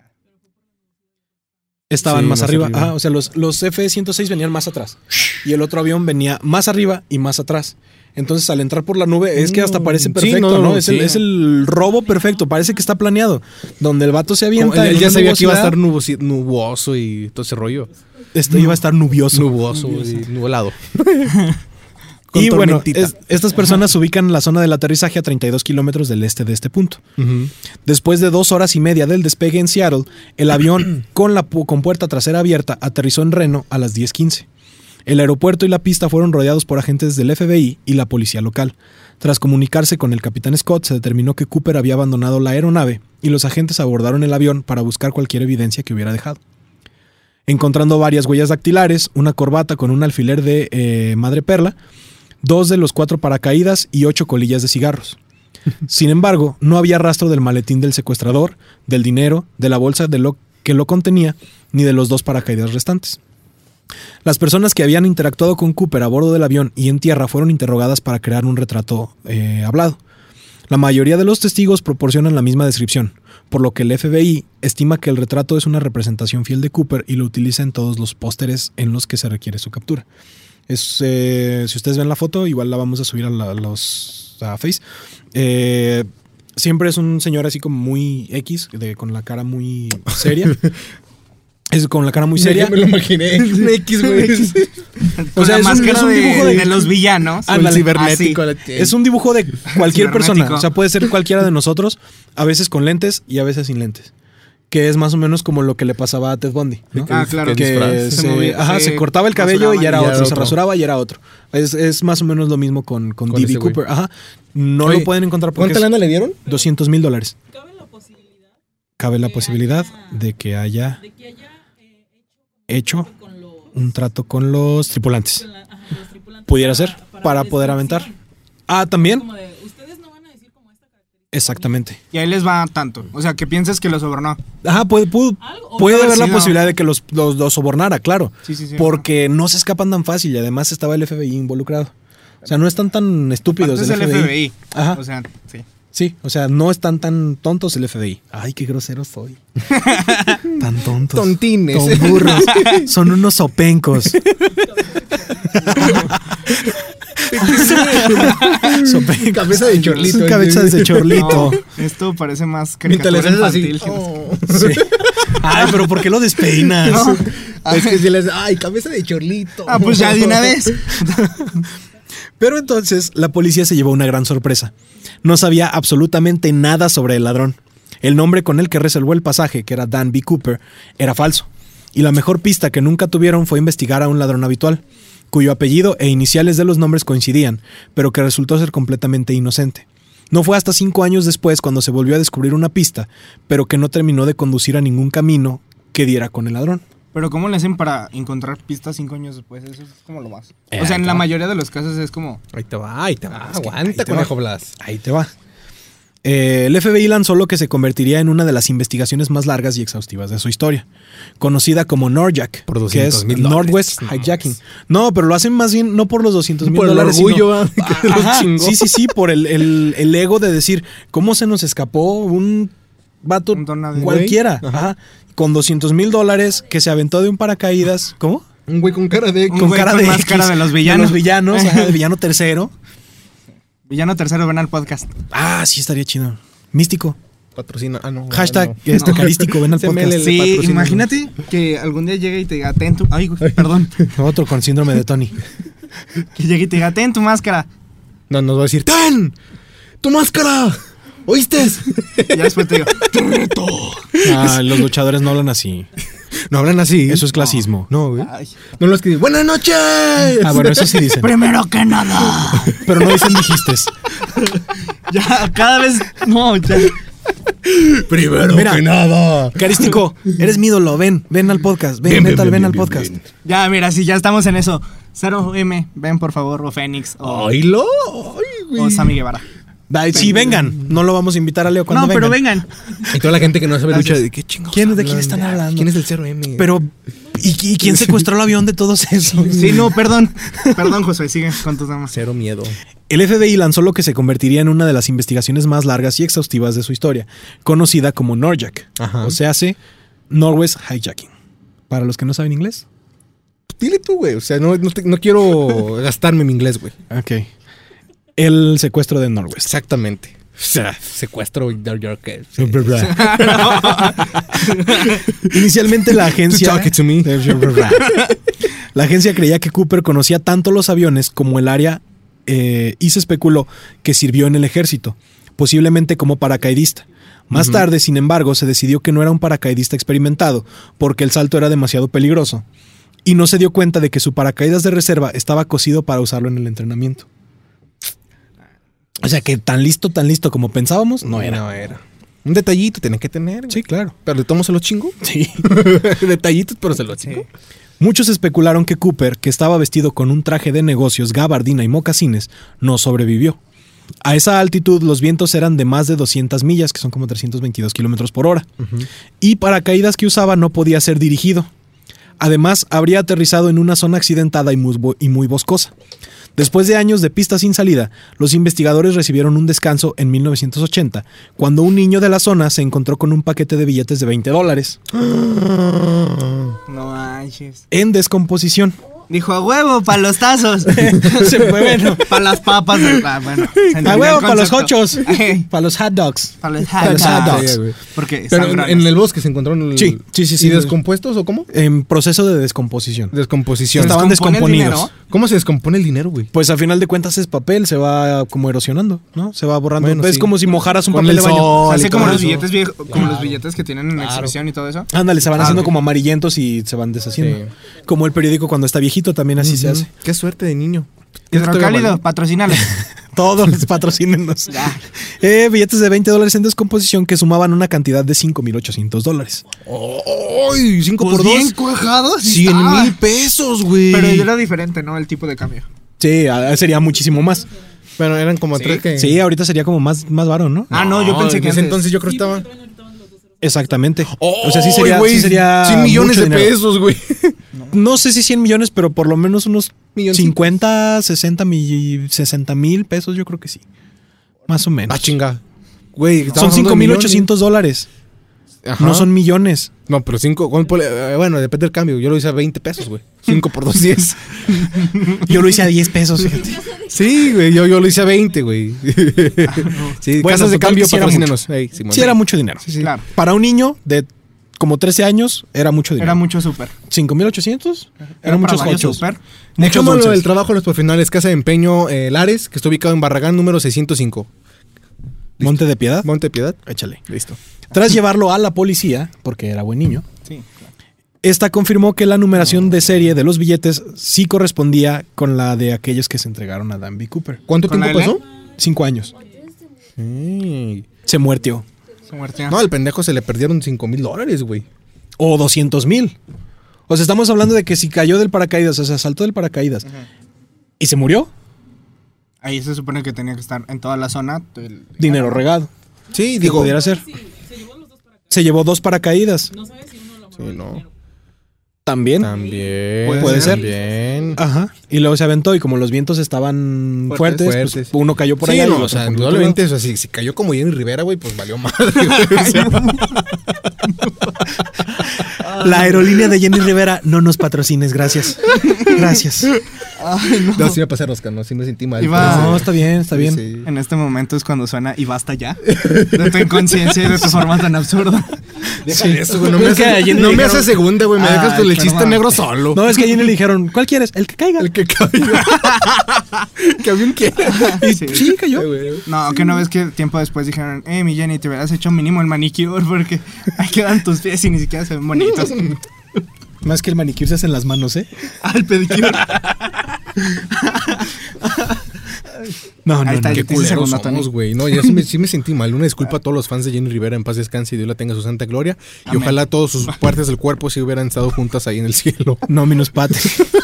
estaban Sí, más, más arriba. arriba. Ajá, o sea, los, los F ciento seis venían más atrás. Y el otro avión venía más arriba y más atrás. Entonces, al entrar por la nube, es que hasta parece Sí, perfecto, no, ¿no? no, Es, el, sí. es el robo perfecto, parece que está planeado. Donde el vato se Como avienta. él en ya una sabía que iba a nubosidad, estar nubosi- nuboso y todo ese rollo. este, iba a estar nubioso. Nuboso y nublado. Y Con bueno, tormentita. es- estas personas se ubican en la zona del aterrizaje a treinta y dos kilómetros del este de este punto. Después de dos horas y media del despegue en Seattle, el avión con la pu- con puerta trasera abierta aterrizó en Reno a las diez quince. El aeropuerto y la pista fueron rodeados por agentes del F B I y la policía local. Tras comunicarse con el capitán Scott, se determinó que Cooper había abandonado la aeronave y los agentes abordaron el avión para buscar cualquier evidencia que hubiera dejado. Encontrando varias huellas dactilares, una corbata con un alfiler de eh, madreperla, dos de los cuatro paracaídas y ocho colillas de cigarros. Sin embargo, no había rastro del maletín del secuestrador, del dinero, de la bolsa de lo que lo contenía, ni de los dos paracaídas restantes. Las personas que habían interactuado con Cooper a bordo del avión y en tierra fueron interrogadas para crear un retrato eh, hablado. La mayoría de los testigos proporcionan la misma descripción, por lo que el F B I estima que el retrato es una representación fiel de Cooper y lo utiliza en todos los pósteres en los que se requiere su captura. Es, eh, si ustedes ven la foto, igual la vamos a subir a, la, a los a Face. Eh, siempre es un señor así como muy X, de, con la cara muy seria. Es con la cara muy seria. Me lo imaginé. Un X, güey. Con O sea, la es un- máscara es un de, dibujo de- de los villanos. Con el Ándale. cibernético. Ah, Es un dibujo de cualquier persona. Cibernético. O sea, puede ser cualquiera de nosotros, a veces con lentes y a veces sin lentes. Que es más o menos como lo que le pasaba a Ted Bundy, ¿no? Ah, claro. Que disfraz. se, Se movía, ajá, se se cortaba el cabello y ya era rasuraba y otro, era se otro. rasuraba y era otro. Es, es más o menos lo mismo con, con, Con D B ese güey. Cooper. Ajá. No Oye, lo pueden encontrar porque ¿Cuánta es lana le dieron? doscientos mil dólares. Cabe la posibilidad Cabe la que posibilidad haya- de que haya de que haya eh, hecho con los, un trato con los tripulantes. con la- ajá, los tripulantes Pudiera para- ser, para poder aventar. descripción. Ah, también. Como de, ustedes no van a decir como esta característica. Exactamente. Y ahí les va tanto. O sea, que pienses que los sobornó. Ajá, puede, puede, Algo, o puede no haber haber la sido. posibilidad de que los, los, los sobornara, claro. Sí, sí, sí. Porque no se escapan tan fácil y además estaba el F B I involucrado. O sea, no están tan estúpidos Aparte es el el F B I. F B I. Ajá. O sea, sí. Sí, o sea, no están tan tontos el F B I. Ay, qué grosero soy. Tan tontos. Tontines. Ton burros. Son unos sopencos. Sopencos. Cabeza de chorlito. Son cabezas de chorlito. No, esto parece más Mientras le caricatura haces así. infantil. Oh. Sí. Ay, pero ¿por qué lo despeinas? No. Es que si les. Ay, cabeza de chorlito. Ah, pues ya de una vez. Pero entonces la policía se llevó una gran sorpresa. No sabía absolutamente nada sobre el ladrón. El nombre con el que reservó el pasaje, que era Dan B. Cooper, era falso. Y la mejor pista que nunca tuvieron fue investigar a un ladrón habitual, cuyo apellido e iniciales de los nombres coincidían, pero que resultó ser completamente inocente. No fue hasta cinco años después cuando se volvió a descubrir una pista, pero que no terminó de conducir a ningún camino que diera con el ladrón. Pero ¿cómo le hacen para encontrar pistas cinco años después? Eso es como lo más. Eh, o sea, en ahí la va. mayoría de los casos es como... Ahí te va, ahí te va. Ah, es que ahí Aguanta, te conejo va. Blas. Ahí te va. Eh, el F B I lanzó lo que se convertiría en una de las investigaciones más largas y exhaustivas de su historia, conocida como NORJAC, Por que doscientos es mil dólares. Northwest No, Hijacking. No, pero lo hacen más bien no por los doscientos mil Por el dólares, orgullo, sino- ¿va? Que los Ajá, chingó. sí, sí, sí, por el, el, el ego de decir, ¿cómo se nos escapó un vato Un don nadie. cualquiera? Güey. Ajá. Ajá. Con doscientos mil dólares que se aventó de un paracaídas. ¿Cómo? Un güey con cara de... Un Con güey cara con de máscara X, de los villanos. De los villanos, ajá, de villano tercero. Villano tercero, ven al podcast. Ah, sí, estaría chido. Místico. Patrocina. Ah, no. Hashtag no. este, carístico, ven al C M L. podcast. Le Sí, patrocinan. imagínate que algún día llegue y te diga, ten tu... Ay, güey, perdón. Otro con síndrome de Tony. Que llegue y te diga, ten tu máscara. No, nos va a decir, ¡ten! ¡Tu máscara! ¿Oíste? Y ya después te digo, Ah, los luchadores no hablan así. No hablan así. Eso es clasismo. No, güey. ay, No los que dicen, ¡buenas noches! Ah, bueno, eso sí dicen. primero que nada. Pero no dicen dijiste. Ya, cada vez... No, ya. Primero Mira. que nada. Carístico, eres mi ídolo. Ven, ven al podcast. Ven, Bien, ven, bien, ven, bien, al bien, podcast. bien. Ya, mira, si ya estamos en eso. cero M, ven por favor, o Fénix, o, ¡Oílo! ¡Ay, güey! o Sammy Guevara. Ay, sí, vengan. No lo vamos a invitar a Leo cuando No, vengan. pero vengan. Y toda la gente que no sabe Gracias. lucha, ¿de qué chingados ¿Quién- de quién hablan? están hablando? ¿Quién es el cero M? Pero, ¿y, y quién secuestró el avión de todos esos? Sí, no, perdón. Perdón, Josué, sigue con tus damas. Cero miedo. El F B I lanzó lo que se convertiría en una de las investigaciones más largas y exhaustivas de su historia, conocida como NORJAC, Ajá. o sea, hace Northwest Hijacking. Para los que no saben inglés. Dile tú, güey. O sea, no, no, te- no quiero gastarme mi inglés, güey. Ok. El secuestro de Northwest. Exactamente. O sea, secuestro de York. Inicialmente la agencia... Talk to me. La agencia creía que Cooper conocía tanto los aviones como el área eh, y se especuló que sirvió en el ejército, posiblemente como paracaidista. Más Ujú. tarde, sin embargo, se decidió que no era un paracaidista experimentado porque el salto era demasiado peligroso y no se dio cuenta de que su paracaídas de reserva estaba cosido para usarlo en el entrenamiento. O sea que tan listo, tan listo como pensábamos, no era. No era. Un detallito tiene que tener. Sí, claro. Pero de tomo se lo chingo. Sí. Detallitos, pero se lo chingo. Muchos especularon que Cooper, que estaba vestido con un traje de negocios, gabardina y mocasines, no sobrevivió. A esa altitud los vientos eran de más de doscientas millas, que son como trescientos veintidós kilómetros por hora, y paracaídas que usaba no podía ser dirigido. Además, habría aterrizado en una zona accidentada y muy, bo- y muy boscosa. Después de años de pistas sin salida, los investigadores recibieron un descanso en mil novecientos ochenta, cuando un niño de la zona se encontró con un paquete de billetes de veinte dólares No manches. en descomposición. Dijo, a huevo, para los tazos. Se fue, bueno. Para las papas. de- ah, bueno, se A entendió huevo, el para los concepto. hochos, Ey, para los hot dogs. Para los Para los hot hot dogs. dogs. Sí, güey. Porque Pero en, sangrones. en el bosque se encontraron el, Sí, sí, sí, sí. ¿Y descompuestos o cómo? En proceso de descomposición. Descomposición. Estaban ¿Descompone el descomponidos. dinero? ¿Cómo se descompone el dinero, güey? Pues a final de cuentas es papel, se va como erosionando, ¿no? Se va borrando. Bueno, es sí. como si mojaras un Con papel el de baño. sol. O sea, así y como todo los eso. billetes viejos, como Claro. los billetes que tienen en Claro. exhibición y todo eso. Ándale, se van Ah, haciendo ok. como amarillentos y se van deshaciendo. Sí. Como el periódico cuando está viejito también así se hace. Qué suerte de niño. Hidrocálido, patrocínalo. Todos los patrocínenos. Ya. Eh, billetes de veinte dólares en descomposición que sumaban una cantidad de cinco mil ochocientos dólares. ¡Ay! ¿Cinco Pues por bien dos? cuajados. sí ¡Cien estaba. mil pesos, güey! Pero era diferente, ¿no? El tipo de cambio. Sí, ah, sería muchísimo más. Bueno, eran como Sí. tres que... Sí, ahorita sería como más, más varo, ¿no? Ah, no, yo pensé en que ese antes. entonces yo creo que estaba... Exactamente. O sea, sí sería, ¡Ay, güey! sí sería cien millones mucho de dinero. pesos, güey. No sé si cien millones, pero por lo menos unos Milloncitos. cincuenta, sesenta mil, sesenta mil pesos, yo creo que sí. Más o menos. Ah, chinga. Güey, Son cinco mil ochocientos dólares. Ajá. No son millones. No, pero cinco... Bueno, depende del cambio. Yo lo hice a veinte pesos, güey. cinco por dos, diez. Yo lo hice a diez pesos, fíjate. Sí, güey. Yo, yo lo hice a veinte, güey. Sí, Bueno, casas de total cambio que sí era patrocínenos. Ey, Simón. Sí, era mucho dinero. Sí, sí. Claro. Para un niño de como trece años, era mucho dinero. Era mucho súper. ¿cinco mil ochocientos? Era Eran muchos para varios ochos. súper. Muchos Dejémoslo dulces. del trabajo de los profesionales. Casa de empeño eh, Lares, que está ubicado en Barragán número seiscientos cinco. Monte de Piedad. Monte Piedad. Échale. Listo. Tras llevarlo a la policía, porque era buen niño, Sí, claro. esta confirmó que la numeración de serie de los billetes sí correspondía con la de aquellos que se entregaron a Danby Cooper. ¿Cuánto ¿Con tiempo la L? pasó? Cinco años. Sí. Se muertió. Se muertió. No, al pendejo se le perdieron cinco mil dólares, güey. O doscientos mil. O sea, estamos hablando de que si cayó del paracaídas, o sea, saltó del paracaídas. Ajá. ¿Y se murió? Ahí se supone que tenía que estar en toda la zona. El... Dinero regado. Sí, ¿Qué digo. pudiera ser? Sí, se llevó los dos para acá. Se llevó dos paracaídas. No sabes si uno lo Sí, amarró no. primero. También. También. Puede ser. También. Ajá. Y luego se aventó y como los vientos estaban fuertes, Fuertes. pues, Fuertes. uno cayó por Sí, allá. y no, el o otro sea, por el otro indudablemente, lado. o sea, si, si cayó como Jenny Rivera, güey, pues valió madre. güey. O sea, La aerolínea de Jenny Rivera, no nos patrocines, gracias. Gracias. Ay, no. no, sí me pasé rosca, no, sí me sentí mal. Iba- pero No, sí. está bien, está bien. Sí, sí. En este momento es cuando suena y basta ya. De tu inconsciencia y de tu forma tan absurda. Deja de eso, güey, no me Es que hace, a Jenny no le me dijeron- hace segunda, güey, me Ay, dejas con el chiste perdón. negro solo. No, es que a Jenny le dijeron, ¿cuál quieres? El que caiga. El que cayó. Que avión quiera. Y Sí. sí, cayó. No, que no ves que tiempo después dijeron, eh, mi Jenny, te hubieras hecho mínimo el manicure porque ahí quedan tus pies y ni siquiera se ven bonitos. Más que el manicure se hace en las manos, ¿eh? Al pedicure. No, no, Ahí está, no. ya Qué te hice culeros segunda, somos, Tony. güey. No, ya sí me, sí me sentí mal. Una disculpa a todos los fans de Jenny Rivera. En paz descanse y Dios la tenga en su santa gloria. Y Amén. ojalá todas sus partes del cuerpo sí hubieran estado juntas ahí en el cielo. No, menos Pate.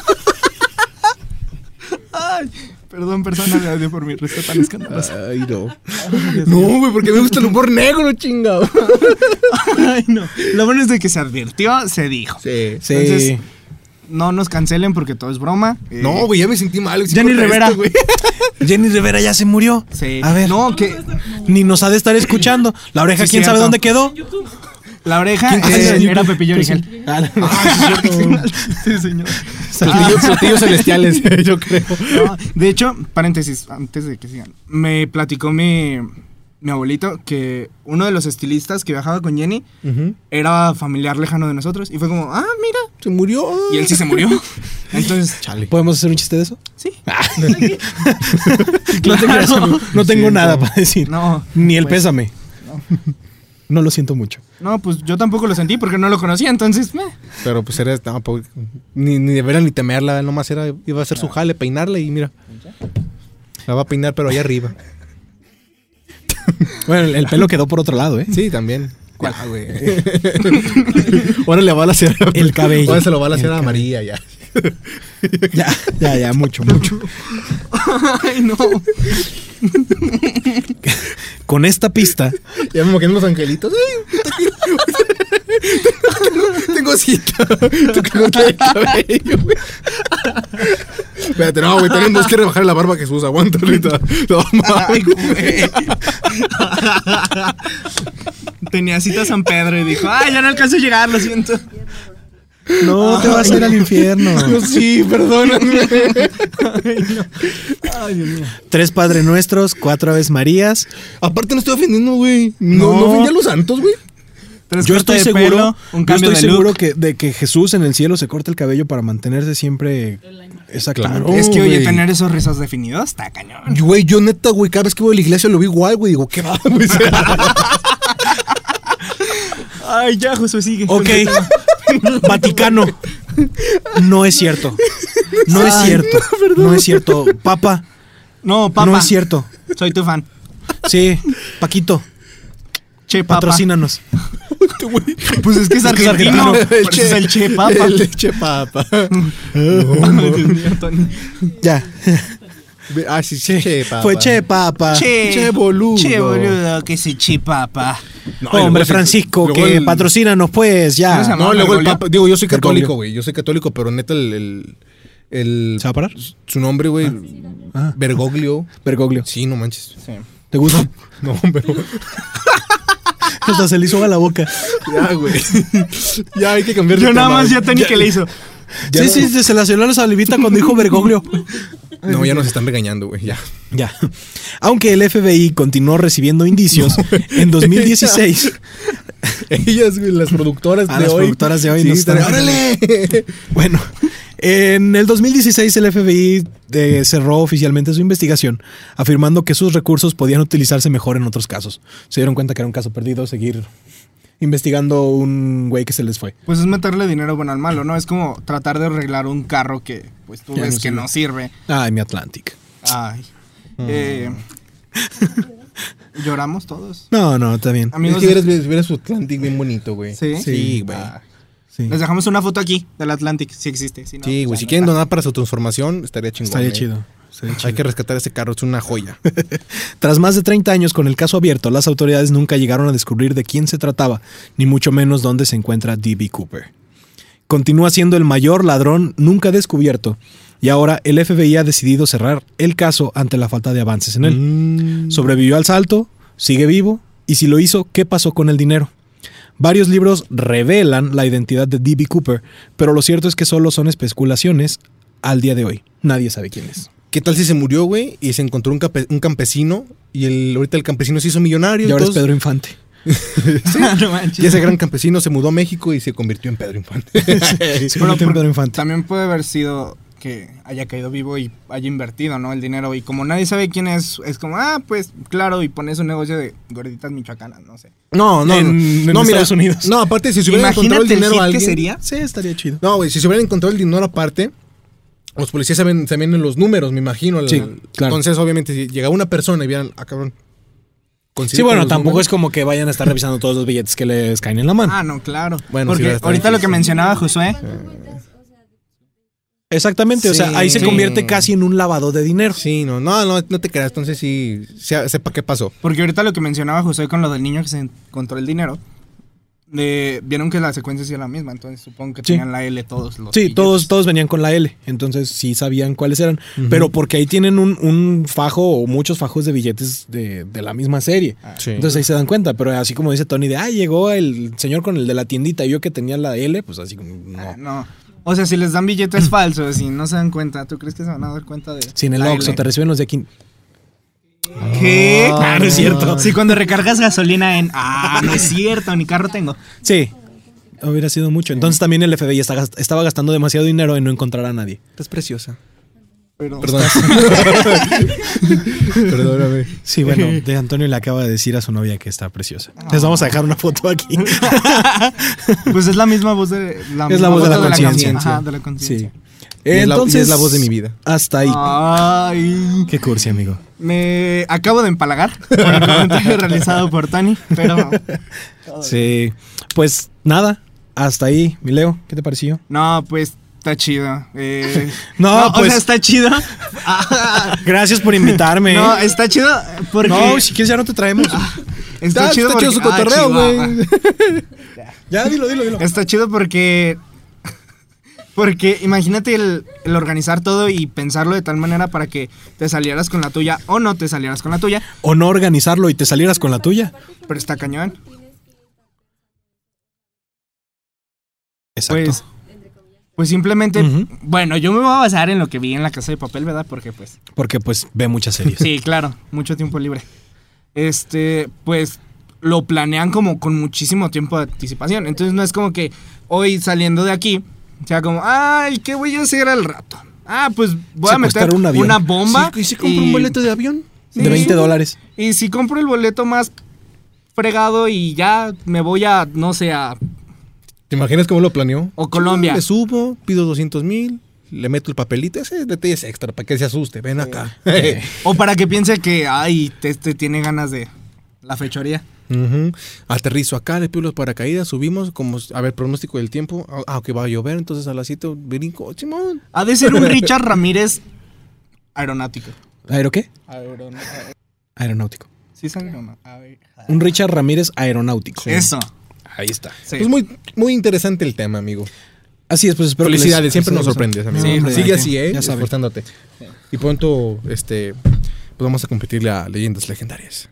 Ay, perdón, persona de audio por mi risa tan escandalosa. Ay, no. No, güey, porque me gusta el humor negro, chingado. Ay, no. Lo bueno es de que se advirtió, se dijo. Sí. Sí. Entonces, no nos cancelen porque todo es broma. Eh, No, güey, ya me sentí mal. Sí, Jenny corta Rivera. esto, güey. Jenny Rivera ya se murió. Sí. A ver. No, que Ni nos ha de estar escuchando. La oreja, Sí, ¿quién sabe cierto. dónde quedó? YouTube. la oreja ¿Quién eh, es? era Pepillo Origel. Ah, no. Sí, señor. Platillos, platillos celestiales, yo creo. No, de hecho, paréntesis, antes de que sigan, me platicó mi, mi abuelito que uno de los estilistas que viajaba con Jenny Ujú. era familiar lejano de nosotros y fue como, ah, mira, Se murió. y él sí se murió. Entonces, Chale. ¿Podemos hacer un chiste de eso? sí. No, te creas, amigo. No tengo Siento. nada para decir. No, Ni el pues, pésame. No lo siento mucho. No, pues yo tampoco lo sentí porque no lo conocía, entonces, meh. Pero pues era, no, pues, ni, ni de verla ni temerla, nomás era, iba a hacer su jale, peinarla y mira. La va a peinar, pero allá arriba. Bueno, el, el pelo quedó por otro lado, ¿eh? Sí, también. Ya, güey. Ahora le va a hacer El cabello. Ahora se lo va a hacer El a cabello. María ya. Ya, ya, ya, mucho, mucho. Ay, no. Con esta pista, Ya me imaginé los angelitos. Ay, tengo, tengo cita. Tu corte de cabello, güey. Espérate, no, güey, tenemos que rebajar la barba a Jesús. Aguanta ahorita. No, Ay, mames. güey. Tenía cita a San Pedro y dijo, ay, ya no alcanzo a llegar, lo siento. no te vas a ir al infierno. No, sí, perdóname. Ay, Dios mío. Tres Padre Nuestros, cuatro Aves Marías. Aparte no estoy ofendiendo, güey. No, No. no ofendí a los santos, güey. Tres Yo cortes estoy de seguro, pelo, un yo cambio estoy de seguro look. que, de que Jesús en el cielo se corta el cabello para mantenerse siempre exactamente. Claro. Es que, oye, güey. tener esos rizos definidos está cañón. Güey, yo neta, güey, cada vez que voy a la iglesia lo vi igual, güey. Digo, ¿qué va, güey? Ay, ya, Josué, sigue. Ok, Vaticano. No es cierto. No es cierto. No es cierto. Papa, No, papá. no es cierto. Soy tu fan. Sí, Paquito, Che, papá. patrocínanos. Pues es que es que es argentino. argentino. Por eso es el Che, papá. El che papa. Ay, Dios mío, Tony. Ya. Ah, sí, Sí. che papa. Fue Che Papa. Che, Che, boludo. Che, boludo, que sí, Che, papá. No, y luego Hombre, se- Francisco, luego que el- patrocínanos, pues, ¿Cómo se ya. llama? No, luego el Bergoglio. papa. Digo, yo soy Bergoglio. católico, güey. Yo soy católico, pero neta, el. el, el- ¿Se va a parar? Su nombre, güey. Ah. Bergoglio. Bergoglio. Sí, no manches. Sí. ¿Te gusta? No, pero. Hasta se le hizo a la boca. Ya, güey. Ya hay que cambiar de Yo nada tema. más ya Tony que le hizo. Ya Sí, no- sí, se la salió la salivita cuando dijo Bergoglio. No, ya nos están regañando, güey. Ya. Ya. Aunque el F B I continuó recibiendo indicios, en dos mil dieciséis. Ellas, güey, las productoras Ah, de las hoy. productoras de hoy Sí, nos están- están- ¡Órale! Bueno, en el dos mil dieciséis el F B I eh, cerró oficialmente su investigación, afirmando que sus recursos podían utilizarse mejor en otros casos. Se dieron cuenta que era un caso perdido seguir investigando un güey que se les fue. Pues es meterle dinero bueno al malo, ¿no? Es como tratar de arreglar un carro que, pues tú Ya ves no que sirve. no sirve. Ay, mi Atlantic. Ay. Eh, Lloramos todos. No, no, está bien. Es Amigos, que vieras, vieras su Atlantic bien bonito, güey. ¿Sí? Sí, güey. Ah, Sí. les dejamos una foto aquí del Atlantic, si existe. Si no, Sí, güey. ya Si no quieren está. donar para su transformación, estaría chingón. Estaría eh. chido. estaría chido. Hay que rescatar ese carro, es una joya. Tras más de treinta años con el caso abierto, las autoridades nunca llegaron a descubrir de quién se trataba, ni mucho menos dónde se encuentra D B. Cooper. Continúa siendo el mayor ladrón nunca descubierto, y ahora el F B I ha decidido cerrar el caso ante la falta de avances en él. Mm. Sobrevivió al salto, sigue vivo, y si lo hizo, ¿qué pasó con el dinero? Varios libros revelan la identidad de D B. Cooper, pero lo cierto es que solo son especulaciones al día de hoy. Nadie sabe quién es. ¿Qué tal si se murió, güey? Y se encontró un, campe- un campesino y el, ahorita el campesino se hizo millonario. Y ahora es entonces- Pedro Infante. No manches. Y ese gran campesino se mudó a México y se convirtió en Pedro Infante. Se Bueno, convirtió en por- Pedro Infante. También puede haber sido que haya caído vivo y haya invertido, ¿no? El dinero. Y como nadie sabe quién es, es como, ah, pues claro, y pones un negocio de gorditas michoacanas, no sé. No, no, En- no. en no, mira, Estados Unidos. No, aparte, si se hubiera encontrado el Imagínate el dinero hit a que alguien. sería. Sí, estaría chido. No, güey, si se hubieran encontrado el dinero aparte, los policías saben, saben en los números, me imagino. el- Sí, claro. Entonces, obviamente, si llegaba una persona y vieran, ah, cabrón. Sí, bueno, tampoco es como que vayan a estar revisando todos los billetes que les caen en la mano. Ah, no, claro. Bueno, sí, Porque va a estar ahorita lo que difícil. mencionaba Josué, Exactamente, o Sí, sea, ahí se sí. convierte casi en un lavado de dinero. Sí, no, no, no, no te creas. Entonces, sí, se- sepa qué pasó. porque ahorita lo que mencionaba Josué con lo del niño que se encontró el dinero, de, vieron que la secuencia sí era la misma, entonces supongo que Sí. tenían la L todos los Sí, billetes. todos, todos venían con la L, entonces sí sabían cuáles eran, pero porque ahí tienen un, un fajo o muchos fajos de billetes de, de la misma serie. Sí. Entonces ahí se dan cuenta, pero así como dice Tony, de, ah, llegó el señor con el de la tiendita y yo que tenía la L, pues así como, Ah, no. no. O sea, si les dan billetes falsos y no se dan cuenta, ¿tú crees que se van a dar cuenta de Si en el la Oxxo L? te reciben los de aquí. ¿Qué? Ah, no es cierto. Sí, cuando recargas gasolina en... Ah, no es cierto, ni carro tengo. Sí, hubiera sido mucho. Entonces también el F B I está gast- estaba gastando demasiado dinero en no encontrar a nadie. Estás preciosa. Pero Perdón. Perdóname. Sí, bueno, de Antonio le acaba de decir a su novia que está preciosa. Les vamos a dejar una foto aquí. Pues es la misma voz de la, Es la misma voz de la foto conciencia. canción. Ajá, de la conciencia. Sí. Y es la- y Entonces, es la voz de mi vida. Hasta ahí. Ay, Qué cursi, amigo. me acabo de empalagar por el comentario realizado por Tony, pero Sí. Pues nada, hasta ahí, mi Leo. ¿Qué te pareció? no, pues está chido. Eh, No, o pues- sea, está chido. Ah, Gracias por invitarme. no, está chido porque No, si quieres ya no te traemos. está, Está, chido está chido porque- su cotorreo, Ah, Chihuahua. güey. Ya, dilo, dilo, dilo. Está chido porque. Porque imagínate el, el organizar todo y pensarlo de tal manera para que te salieras con la tuya o no te salieras con la tuya. O no organizarlo y te salieras con la tuya. Pero está cañón. Exacto. Pues. Pues simplemente. Ujú. Bueno, yo me voy a basar en lo que vi en La Casa de Papel, ¿verdad? Porque pues. Porque pues ve muchas series. Sí, claro, mucho tiempo libre. Este, pues lo planean como con muchísimo tiempo de anticipación. Entonces no es como que hoy saliendo de aquí sea como, ay, ¿qué voy a hacer al rato? Ah, pues voy a meter Secuestrar un avión. una bomba. Sí, ¿y si compro un boleto de avión? Sí. De veinte dólares. Y si compro el boleto más fregado y ya me voy a, no sé, a ¿Te imaginas cómo lo planeó? O Colombia. Le subo, pido doscientos mil, le meto el papelito. Ese detalle es extra para que se asuste. Ven acá. o para que piense que, ay, este tiene ganas de la fechoría. Ujú. Aterrizo acá, le pido los paracaídas, subimos, como, a ver, pronóstico del tiempo. Ah, que va a llover, entonces a las siete brinco. Simón. Ha de ser un Richard Ramírez aeronáutico. ¿Aero qué? Aeron- Aeronáutico. Sí, es aeronáutico. A ver. Un Richard Ramírez aeronáutico. Eso. Ahí está. Sí. Pues muy, muy interesante el tema, amigo. Así es, pues espero que les- Felicidades, siempre les- nos sorprendes, amigo. Sí, Sigue sí, así, ¿eh? ya saben. Esforzándote. Y pronto, este, pues vamos a competirle a leyendas legendarias.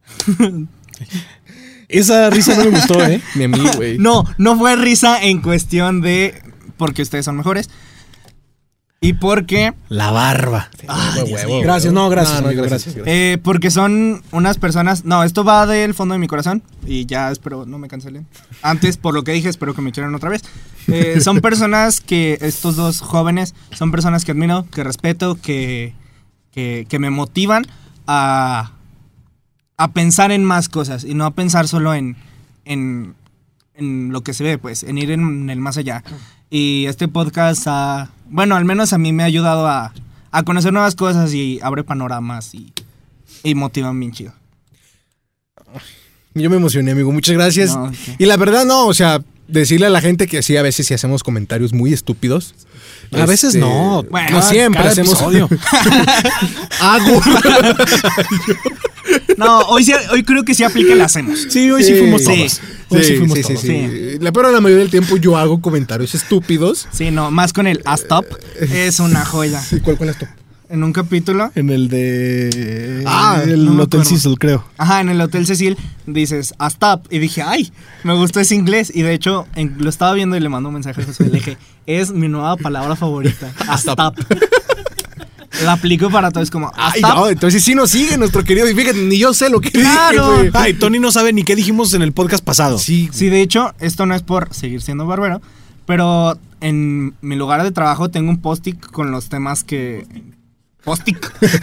Esa risa no me gustó, ¿eh? Mi amigo, güey. No, no fue risa en cuestión de porque ustedes son mejores. Y porque La barba. Huevo, huevo, Gracias, huevo. no, gracias, amigo, gracias. eh, porque son unas personas. No, esto va del fondo de mi corazón. Y ya espero no me cancelen. Antes, por lo que dije, espero que me quieran otra vez. Eh, son personas que, estos dos jóvenes, son personas que admiro, que respeto, que, que, que me motivan a, a pensar en más cosas. Y no a pensar solo en, en, en lo que se ve, pues, en ir en el más allá. Y este podcast, ha, bueno, al menos a mí me ha ayudado a, a conocer nuevas cosas y abre panoramas y, y motiva bien chido. Yo me emocioné, amigo. Muchas gracias. No, okay. Y la verdad, no, o sea, decirle a la gente que sí, a veces sí hacemos comentarios muy estúpidos. A veces no. Bueno, Cada- no siempre cada hacemos episodio. Hago. No, hoy, sí, hoy creo que sí aplica el hacemos. Sí, hoy sí, Sí. fuimos Sí. todos. Hoy sí, Sí, fuimos sí, sí, todos. sí. La pero la mayoría del tiempo yo hago comentarios estúpidos. Sí, no, más con el a stop es una joya. ¿Y cuál con esto? En un capítulo, En el de. Ah, el no me Hotel acuerdo. Cecil, creo. ajá, en el Hotel Cecil dices a stop y dije, ay, me gustó ese inglés y de hecho en- lo estaba viendo y le mando un mensaje a José, le dije, es mi nueva palabra favorita, a stop. La aplico para todo, es como a Ay, stop. no, entonces sí nos sigue nuestro querido. Y fíjate, ni yo sé lo que Claro. dije, güey. Ay, Tony no sabe ni qué dijimos en el podcast pasado. Sí, Sí, de hecho, esto no es por seguir siendo barbero, pero en mi lugar de trabajo tengo un post-it con los temas que... Post-it.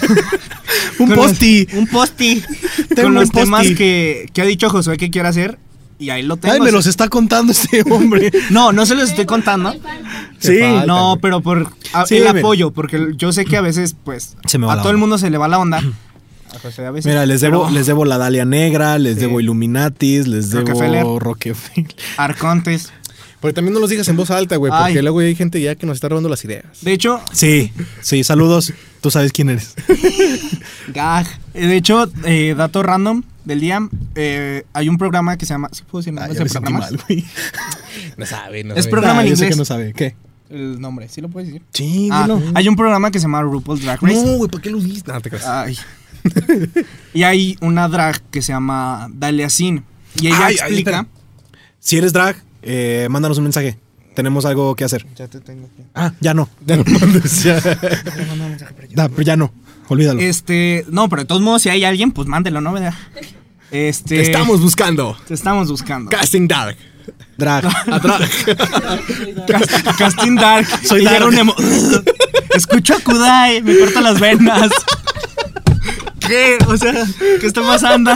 Un Con los- posti. Un post-it. Tengo Con los un post-it. temas que, que ha dicho Josué que quiere hacer y ahí lo tengo. Ay, me los está contando este hombre. No, no se los estoy contando. Sí. falta, No, güey. pero por a- Sí, el ven. apoyo, porque yo sé que a veces, pues, Se me va a la todo el onda. mundo se le va la onda. A José a veces. Mira, les debo, pero les debo la Dalia Negra, les Sí. debo Illuminatis, les debo Rockefeller. Rockefeller. Arcontes. Pero también no los digas en voz alta, güey, porque Ay. luego hay gente ya que nos está robando las ideas. De hecho, Sí, sí, saludos. Tú sabes quién eres. gag. Eh, De hecho, eh, dato random del día, eh, hay un programa que se llama... ¿Sí puedo decir Ay, nombres ya de me sentí programas? mal, güey. No sabe, no Es sabe. programa Ah, en yo sé inglés. que no sabe. ¿Qué? El nombre, ¿sí lo puedes decir? Sí, Ah, dilo. hay un programa que se llama RuPaul's Drag Race. No, güey, ¿para qué lo dices? No, te creas. Ay. Y hay una drag que se llama Dalia Sin. Y ella Ay, ay, explica... espera. Si eres drag, eh, mándanos un mensaje. Tenemos algo que hacer. Ya te tengo que... Ah, ya no. Ya no mandes, ya. Da, pero ya no. Olvídalo. Este, no, pero de todos modos, si hay alguien, pues mándelo, ¿no? ¿Verdad? Este. Te estamos buscando. Te estamos buscando. Casting Dark. Drag. Atrás. Cast- Casting Dark. Soy Y Dark. llega un emo- Escucho a Kudai, me corta las venas. ¿Qué? O sea, ¿qué está pasando?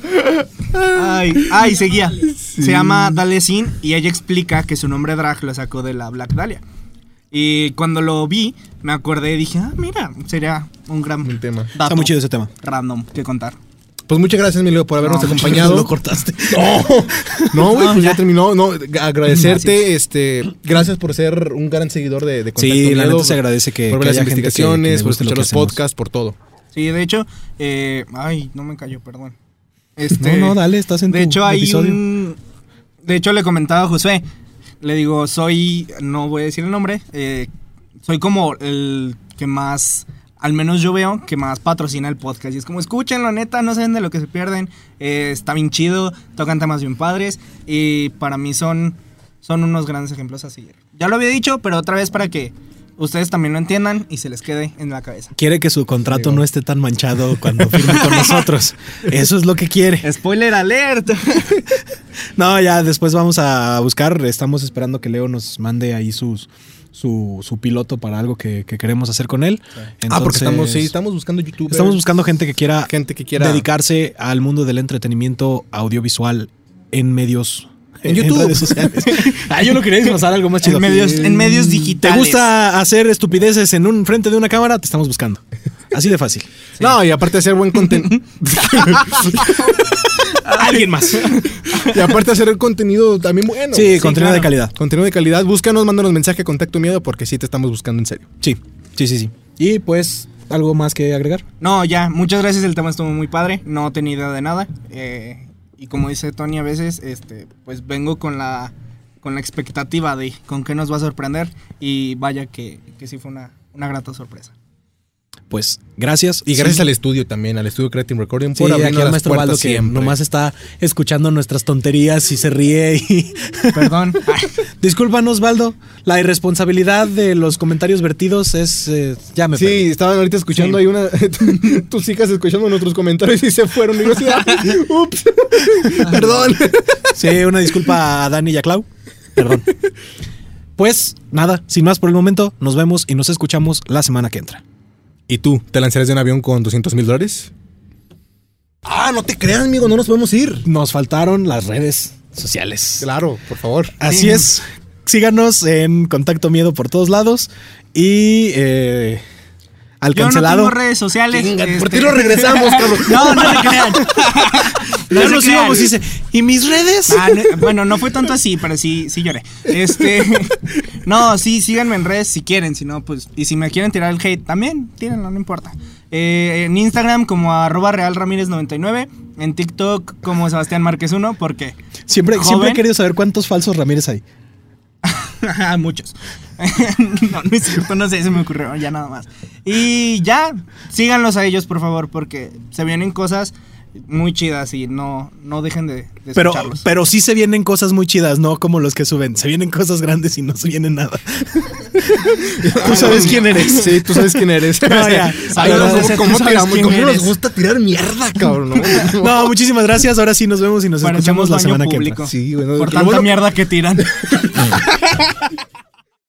Ay, ay, seguía. Se llama Dalia Sin y ella explica que su nombre drag lo sacó de la Black Dahlia. Y cuando lo vi, me acordé y dije, ah, mira, sería un gran Un tema. dato Está muy chido ese tema. random que contar. Pues muchas gracias, Emilio, por habernos No, muchas acompañado. Lo cortaste. No, no, güey, No, pues ya. ya. terminó. No, agradecerte, este, gracias por ser un gran seguidor de, de Contacto Sí, la Miedo, neta se agradece que, por que ver las haya gente que- que investigaciones, le por guste lo escuchar que los hacemos. podcasts, por todo. Sí, de hecho, eh, ay, no me cayó, perdón. Este, No, no, dale, estás en De tu hecho, hay episodio. un. De hecho, le comentaba a Josué. Le digo, soy. No voy a decir el nombre. eh, soy como el que más. Al menos yo veo que más patrocina el podcast. Y es como, escúchenlo, neta, no saben de lo que se pierden. eh, está bien chido, tocan temas bien padres. Y para mí son, son unos grandes ejemplos a seguir. Ya lo había dicho, pero otra vez para que ustedes también lo entiendan y se les quede en la cabeza. Quiere que su contrato no esté tan manchado cuando firme con nosotros. Eso es lo que quiere. Spoiler alert. No, ya después vamos a buscar. Estamos esperando que Leo nos mande ahí sus, su, su piloto para algo que, que queremos hacer con él. Ah, porque Entonces, estamos, sí, estamos buscando YouTube. estamos buscando gente que quiera, gente que quiera dedicarse al mundo del entretenimiento audiovisual en medios. En YouTube. redes sociales. Ah, yo no quería disfrazar algo más chido. En medios, en medios ¿Te digitales. gusta hacer estupideces en un frente de una cámara? Te estamos buscando. Así de fácil. No, y aparte de hacer buen contenido. Alguien más. Y aparte de hacer contenido también bueno. Sí, contenido claro. de calidad. Contenido de calidad. Búscanos, mándanos mensaje a Contacto Miedo porque sí te estamos buscando en serio. Sí, sí, sí, sí. Y pues, ¿algo más que agregar? No, ya, muchas gracias, el tema estuvo muy padre, no tenía idea de nada. eh, y como dice Tony a veces, este, pues vengo con la, con la expectativa de con qué nos va a sorprender. Y vaya que, que sí fue una, una grata sorpresa. Pues, gracias. Y gracias Sí. al estudio también, al estudio Creative Recording, Sí, por aquí abrirnos al las maestro Baldo puertas que siempre. nomás está escuchando nuestras tonterías y se ríe. Y Perdón. Ay, discúlpanos, Baldo. La irresponsabilidad de los comentarios vertidos es... eh, ya me Sí, perdí. estaban ahorita escuchando Sí. ahí una... tus hijas escuchando nuestros comentarios y se fueron. Y yo así, "Ah, ups, perdón. Sí, una disculpa a Dani y a Clau. Perdón. Pues, nada, sin más por el momento, nos vemos y nos escuchamos la semana que entra. ¿Y tú, te lanzarías de un avión con doscientos mil dólares? Ah, no te creas, amigo, no nos podemos ir. Nos faltaron las redes sociales. Claro, por favor. Así Sí. es. Síganos en Contacto Miedo por todos lados. Y eh, al yo no cancelado. tengo redes sociales. Chinga, este- ¿por qué lo regresamos, cabrón? No, no se crean. No ya se nos crean. íbamos y dice, ¿y mis redes? Ah, no, bueno, no fue tanto así, pero sí, sí lloré. Este, no, sí, síganme en redes si quieren, si no, pues, y si me quieren tirar el hate, también, tírenlo, no importa. Eh, en Instagram como arroba real ramírez noventa y nueve, en TikTok como Sebastián Márquez uno, porque Siempre, joven. siempre he querido saber cuántos falsos Ramírez hay. muchos. No, no es cierto, no sé, se me ocurrió ya nada más. Y ya, síganlos a ellos, por favor, porque se vienen cosas muy chidas y no, no dejen de, de Pero, escucharlos. pero sí se vienen cosas muy chidas, no como los que suben. Se vienen cosas grandes y no se viene nada. Tú sabes quién eres. Sí, tú sabes quién eres. No, ya. Ay, Saludos, ¿cómo- ese, ¿Cómo, tú sabes tiramos? quién ¿Cómo nos eres. gusta tirar mierda, cabrón? No, No, muchísimas gracias. Ahora sí nos vemos y nos Parecemos escuchamos la baño semana que público. entra. Sí, bueno, Por que tanta luego- mierda que tiran.